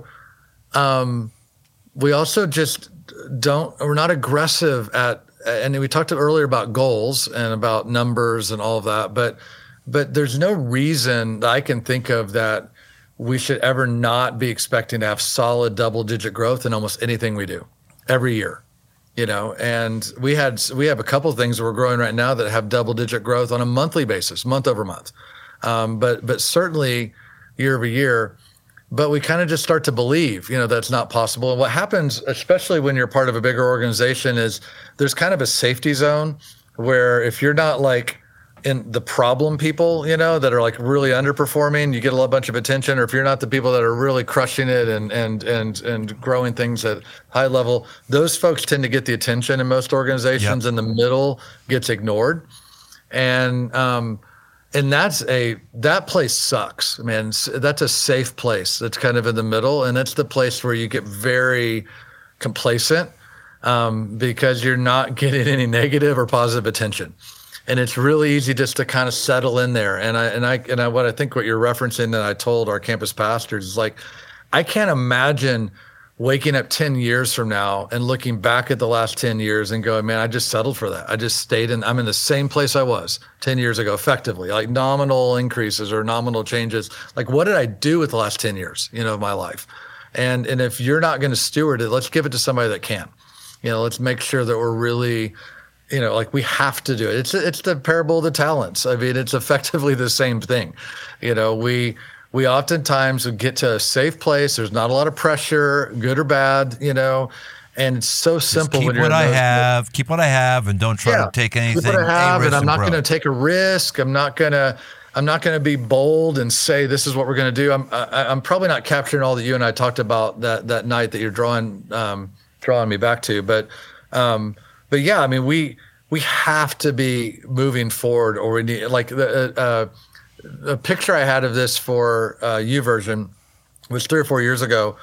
just we're not aggressive and we talked earlier about goals and about numbers and all of that, but there's no reason that I can think of that we should ever not be expecting to have solid double-digit growth in almost anything we do every year, and we have a couple of things that we're growing right now that have double-digit growth on a monthly basis, month over month, but certainly year over year. But we kind of just start to believe, that's not possible. And what happens, especially when you're part of a bigger organization, is there's kind of a safety zone where if you're not like in the problem people, that are like really underperforming, you get a bunch of attention. Or if you're not the people that are really crushing it and growing things at high level, those folks tend to get the attention in most organizations. Yep. And the middle gets ignored. And that place sucks, man. That's a safe place. That's kind of in the middle, and that's the place where you get very complacent because you're not getting any negative or positive attention, and it's really easy just to kind of settle in there. And what I think what you're referencing that I told our campus pastors is like, I can't imagine waking up 10 years from now and looking back at the last 10 years and going, man, I just settled for that. I just I'm in the same place I was 10 years ago, effectively, like nominal increases or nominal changes. Like, what did I do with the last 10 years, of my life? And if you're not going to steward it, let's give it to somebody that can. Let's make sure that we're really, like we have to do it. It's the parable of the talents. I mean, it's effectively the same thing. We oftentimes would get to a safe place. There's not a lot of pressure, good or bad, and it's so simple. Keep what I have, and don't try to take anything. Keep what I have, and I'm not going to take a risk. I'm not going to I'm not going to be bold and say this is what we're going to do. I'm probably not capturing all that you and I talked about that night that you're drawing me back to. But yeah, I mean, we have to be moving forward, or we need, like, the picture I had of this for YouVersion was 3 or 4 years ago.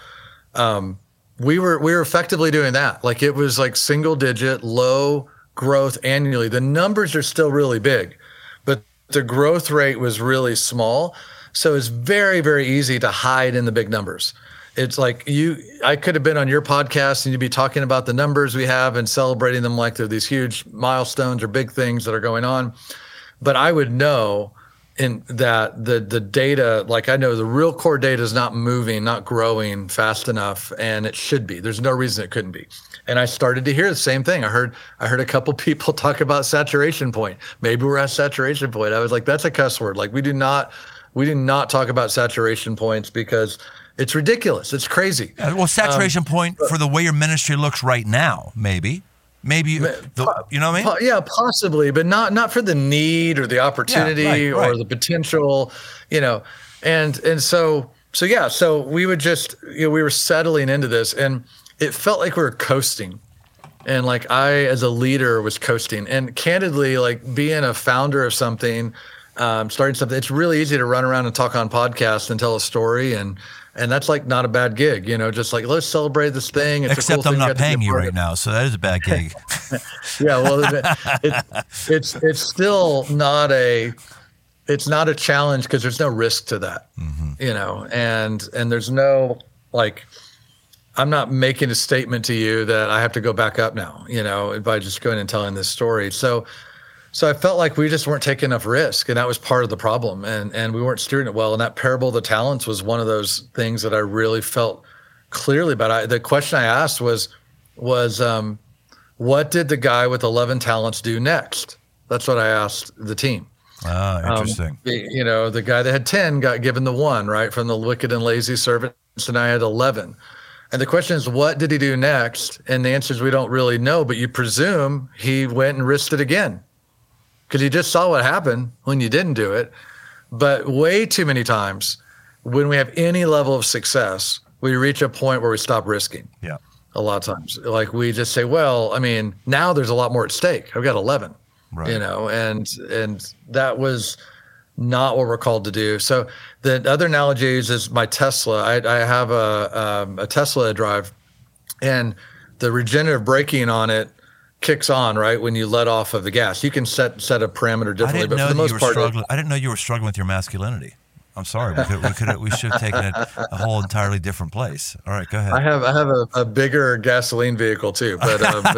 We were effectively doing that. Like, it was like single digit, low growth annually. The numbers are still really big, but the growth rate was really small. So it's very, very easy to hide in the big numbers. It's like I could have been on your podcast and you'd be talking about the numbers we have and celebrating them like they're these huge milestones or big things that are going on. But I would know in that the data, like, I know the real core data is not moving, not growing fast enough, and it should be. There's no reason it couldn't be. And I started to hear the same thing. I heard a couple people talk about saturation point. Maybe we're at saturation point. I was like, that's a cuss word. Like, we do not talk about saturation points because it's ridiculous. It's crazy. Well, saturation point for the way your ministry looks right now, maybe, you know what I mean? Yeah, possibly, but not for the need or the opportunity or the potential, you know. And so yeah, so we would just, we were settling into this, and it felt like we were coasting. And like, I, as a leader, was coasting. And candidly, like, being a founder of something, starting something, it's really easy to run around and talk on podcasts and tell a story, and that's like not a bad gig, you know, just like, let's celebrate this thing. It's Except a cool I'm thing not paying you right now, so that is a bad gig. Yeah, well, it's still not a challenge because there's no risk to that, you know, and there's no, like, I'm not making a statement to you that I have to go back up now, you know, by just going and telling this story. So I felt like we just weren't taking enough risk, and that was part of the problem, and we weren't steering it well. And that parable of the talents was one of those things that I really felt clearly about. The question I asked was what did the guy with 11 talents do next? That's what I asked the team. Ah, interesting. You know, the guy that had 10 got given the 1, right, from the wicked and lazy servants, and I had 11. And the question is, what did he do next? And the answer is, we don't really know, but you presume he went and risked it again, because you just saw what happened when you didn't do it. But way too many times, when we have any level of success, we reach a point where we stop risking. Yeah. A lot of times, like, we just say, well, I mean, now there's a lot more at stake. I've got 11, you know, and that was not what we're called to do. So the other analogy is my Tesla. I have a Tesla drive, and the regenerative braking on it kicks on right when you let off of the gas. You can set a parameter differently, but for the most part, I didn't know you were struggling with your masculinity. I'm sorry. We should have taken it a whole entirely different place. All right, go ahead. I have a bigger gasoline vehicle too, but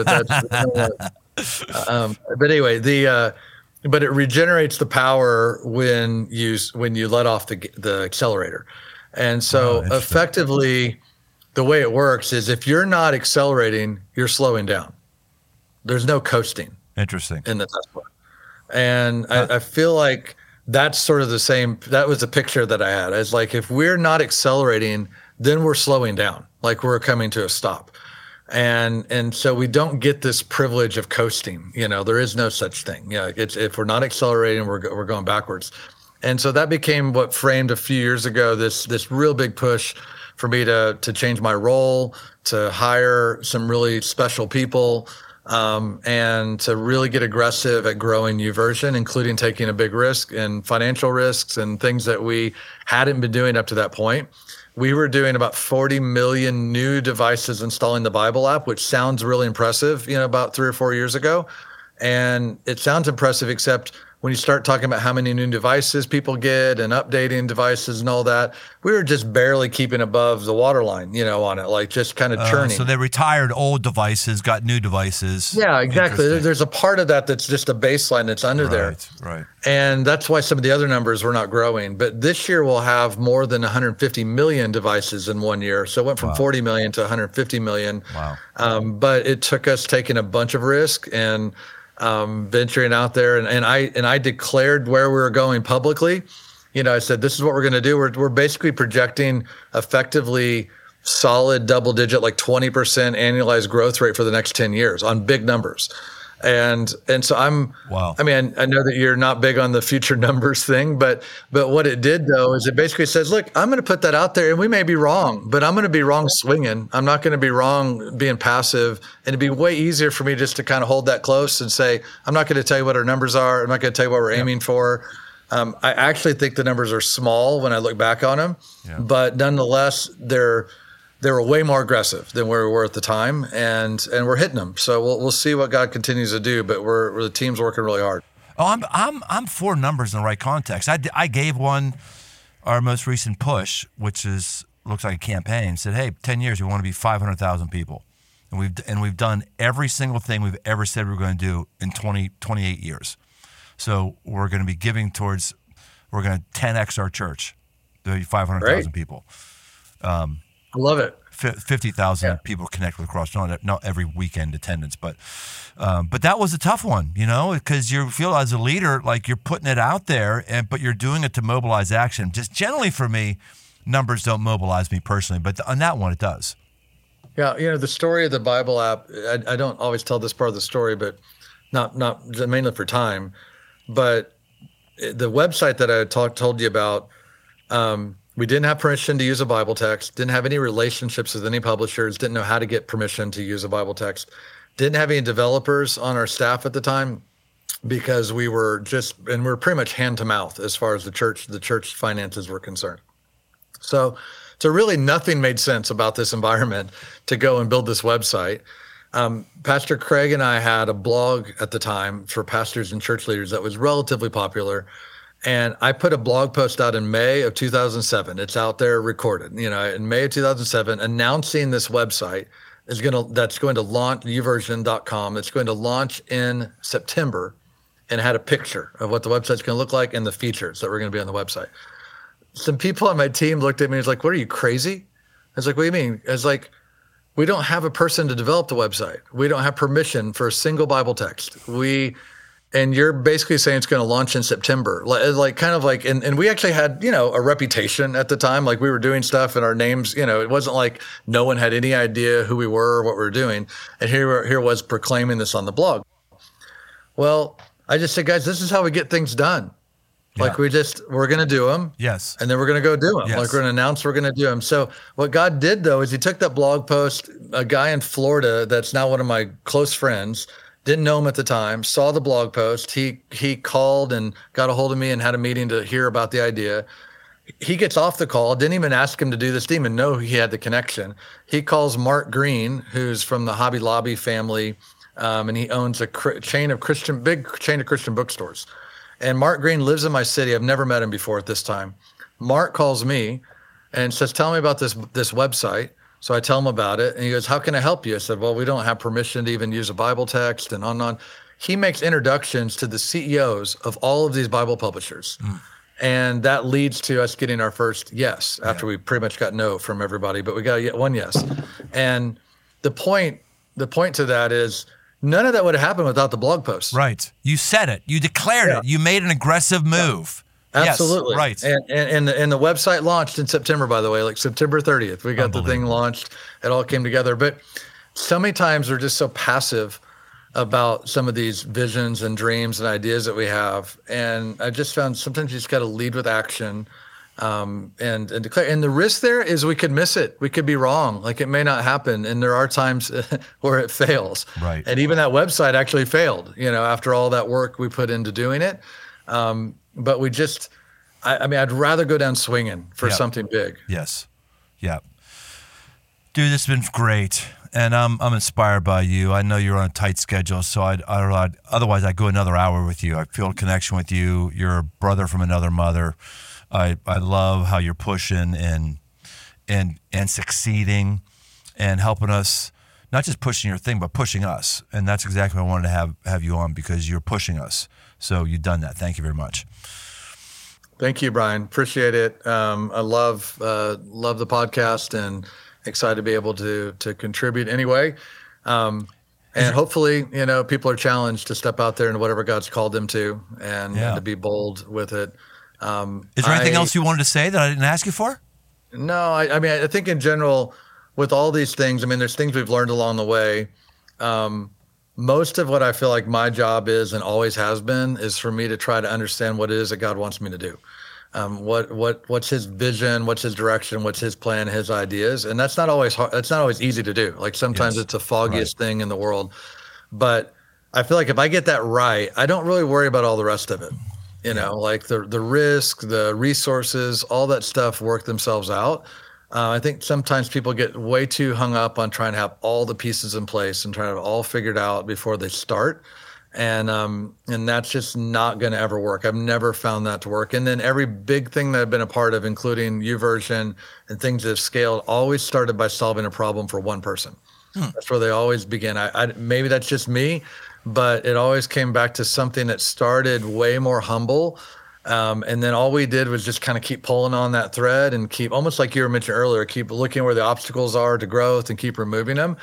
that's but anyway, but it regenerates the power when you let off the accelerator. And so effectively, the way it works is, if you're not accelerating, you're slowing down. There's no coasting. Interesting. In the Tesla. And I feel like that's sort of the same. That was the picture that I had. It's like, if we're not accelerating, then we're slowing down, like we're coming to a stop. And so we don't get this privilege of coasting. You know, there is no such thing. Yeah, if we're not accelerating, we're going backwards. And so that became what framed a few years ago this real big push for me to change my role, to hire some really special people, and to really get aggressive at growing YouVersion, including taking a big risk and financial risks and things that we hadn't been doing up to that point. We were doing about 40 million new devices installing the Bible app, which sounds really impressive, you know, about 3 or 4 years ago. And it sounds impressive, except when you start talking about how many new devices people get and updating devices and all that, we were just barely keeping above the waterline, you know, on it, like just kind of churning. So they retired old devices, got new devices. Yeah, exactly. There's a part of that that's just a baseline that's under there. Right. And that's why some of the other numbers were not growing. But this year we'll have more than 150 million devices in 1 year. So it went from 40 million to 150 million. Wow. But it took us taking a bunch of risk and venturing out there, and I declared where we were going publicly. You know, I said, this is what we're going to do. We're basically projecting effectively solid double digit, like 20% annualized growth rate for the next 10 years on big numbers. And so Wow. I mean, I know that you're not big on the future numbers thing, but what it did though is it basically says, look, I'm going to put that out there, and we may be wrong, but I'm going to be wrong swinging. I'm not going to be wrong being passive, and it'd be way easier for me just to kind of hold that close and say, I'm not going to tell you what our numbers are. I'm not going to tell you what we're aiming for. I actually think the numbers are small when I look back on them, but nonetheless, they were way more aggressive than where we were at the time, and we're hitting them. So we'll see what God continues to do, but the team's working really hard. Oh, I'm for numbers in the right context. I gave one our most recent push, which looks like a campaign. Said, hey, 10 years we want to be 500,000 people, and we've done every single thing we've ever said we're going to do in 28 years. So we're going to be giving towards. We're going to 10x our church, to 500,000 people. I love it. 50,000 people connect with Cross. Not every weekend attendance, but that was a tough one, because you feel as a leader like you're putting it out there, but you're doing it to mobilize action. Just generally for me, numbers don't mobilize me personally, but on that one it does. Yeah, the story of the Bible app. I don't always tell this part of the story, but not mainly for time. But the website that I told you about. We didn't have permission to use a Bible text, didn't have any relationships with any publishers, didn't know how to get permission to use a Bible text, didn't have any developers on our staff at the time because we were pretty much hand to mouth as far as the church finances were concerned. So really nothing made sense about this environment to go and build this website. Pastor Craig and I had a blog at the time for pastors and church leaders that was relatively popular. And I put a blog post out in May of 2007. It's out there recorded, in May of 2007, announcing this website that's going to launch, YouVersion.com. It's going to launch in September, and had a picture of what the website's going to look like and the features that were going to be on the website. Some people on my team looked at me and was like, what, are you crazy? I was like, what do you mean? I was like, we don't have a person to develop the website. We don't have permission for a single Bible text. And you're basically saying it's going to launch in September, and we actually had, a reputation at the time, like we were doing stuff and our names, it wasn't like no one had any idea who we were or what we were doing. And here was proclaiming this on the blog. Well, I just said, guys, this is how we get things done. Yeah. Like we're going to do them. Yes. And then we're going to go do them. Yes. Like we're going to announce we're going to do them. So what God did though, is he took that blog post, a guy in Florida that's now one of my close friends, didn't know him at the time, saw the blog post. He called and got a hold of me and had a meeting to hear about the idea. He gets off the call, didn't even ask him to do this, didn't even know he had the connection. He calls Mark Green, who's from the Hobby Lobby family, and he owns a big chain of Christian bookstores. And Mark Green lives in my city. I've never met him before at this time. Mark calls me and says, tell me about this website. So I tell him about it, and he goes, how can I help you? I said, well, we don't have permission to even use a Bible text, and on and on. He makes introductions to the CEOs of all of these Bible publishers. And that leads to us getting our first yes, after we pretty much got no from everybody, but we got one yes. And the point to that is none of that would have happened without the blog post. Right. You said it. You declared it. You made an aggressive move. Absolutely. Yes, right. And the website launched in September, by the way, like September 30th. We got the thing launched. It all came together. But so many times we're just so passive about some of these visions and dreams and ideas that we have. And I just found sometimes you just got to lead with action and declare. And the risk there is we could miss it. We could be wrong. Like it may not happen. And there are times where it fails. Right. And even that website actually failed, after all that work we put into doing it. But we just, I'd rather go down swinging for something big. Yes. Yeah. Dude, this has been great. And I'm inspired by you. I know you're on a tight schedule, so otherwise I'd go another hour with you. I feel a connection with you. You're a brother from another mother. I love how you're pushing and succeeding and helping us, not just pushing your thing, but pushing us. And that's exactly what I wanted to have you on, because you're pushing us. So you've done that. Thank you very much. Thank you, Brian. Appreciate it. I love the podcast and excited to be able to contribute anyway. And hopefully, people are challenged to step out there in whatever God's called them to and to be bold with it. Is there anything else you wanted to say that I didn't ask you for? No, I think in general, with all these things, there's things we've learned along the way. most of what I feel like my job is and always has been is for me to try to understand what it is that God wants me to do. What's his vision, what's his direction, what's his plan, his ideas. And that's not always hard. That's not always easy to do. Like sometimes it's the foggiest thing in the world, but I feel like if I get that right, I don't really worry about all the rest of it. You know, like the risk, the resources, all that stuff work themselves out. I think sometimes people get way too hung up on trying to have all the pieces in place and trying to have it all figured out before they start. And that's just not going to ever work. I've never found that to work. And then every big thing that I've been a part of, including YouVersion and things that have scaled, always started by solving a problem for one person. That's where they always begin. I maybe that's just me, but it always came back to something that started way more humble. And then all we did was just kind of keep pulling on that thread and keep, almost like you were mentioning earlier, keep looking where the obstacles are to growth and keep removing them.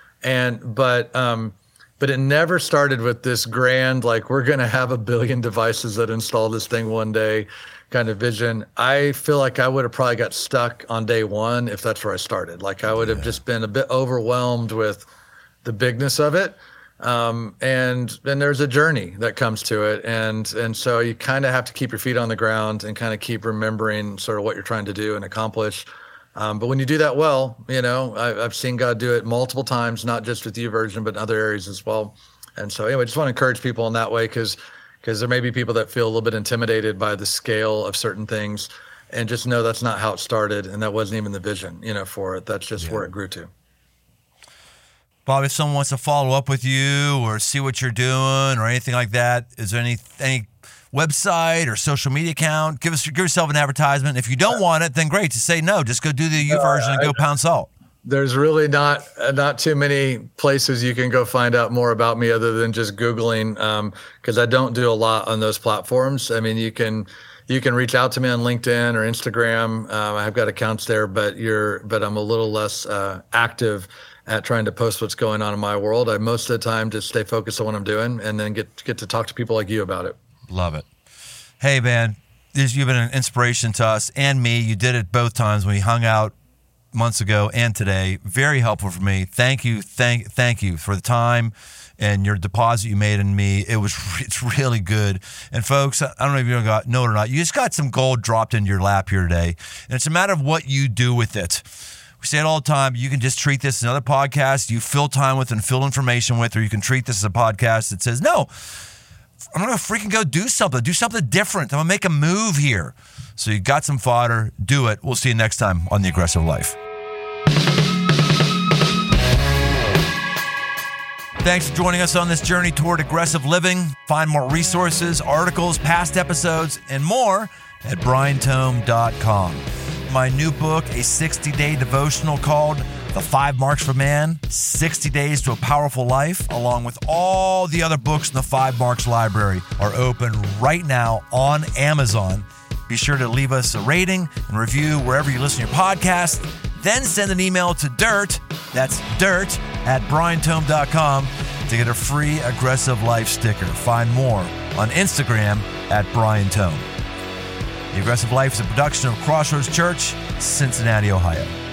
But it never started with this grand, like, we're going to have 1 billion devices that install this thing one day kind of vision. I feel like I would have probably got stuck on day one if that's where I started. Like I would have just been a bit overwhelmed with the bigness of it. And there's a journey that comes to it. And so you kind of have to keep your feet on the ground and kind of keep remembering sort of what you're trying to do and accomplish. But when you do that well, you know, I've seen God do it multiple times, not just with YouVersion, but in other areas as well. And so anyway, I just want to encourage people in that way, because there may be people that feel a little bit intimidated by the scale of certain things, and just know that's not how it started. And that wasn't even the vision, you know, for it. That's just where it grew to. Bob, if someone wants to follow up with you or see what you're doing or anything like that, is there any website or social media account? Give yourself an advertisement. If you don't want it, then great. To say no, just go do the YouVersion and go pound salt. There's really not too many places you can go find out more about me other than just Googling, because I don't do a lot on those platforms. I mean, you can reach out to me on LinkedIn or Instagram. I've got accounts there, but I'm a little less active at trying to post what's going on in my world. I most of the time just stay focused on what I'm doing and then get to talk to people like you about it. Love it. Hey, man, you've been an inspiration to us and me. You did it both times when we hung out months ago and today. Very helpful for me. Thank you. Thank you for the time and your deposit you made in me. It's really good. And folks, I don't know if you know it or not, you just got some gold dropped into your lap here today. And it's a matter of what you do with it. We say it all the time. You can just treat this as another podcast you fill time with and fill information with, or you can treat this as a podcast that says, no, I'm going to freaking go do something different. I'm going to make a move here. So you got some fodder. Do it. We'll see you next time on The Aggressive Life. Thanks for joining us on this journey toward aggressive living. Find more resources, articles, past episodes, and more at briantome.com. My new book, a 60-day devotional called The 5 Marks for Man, 60 Days to a Powerful Life, along with all the other books in the 5 Marks library, are open right now on Amazon. Be sure to leave us a rating and review wherever you listen to your podcast. Then send an email to dirt, that's dirt, @briantome.com to get a free Aggressive Life sticker. Find more on Instagram @BrianTome. The Aggressive Life is a production of Crossroads Church, Cincinnati, Ohio.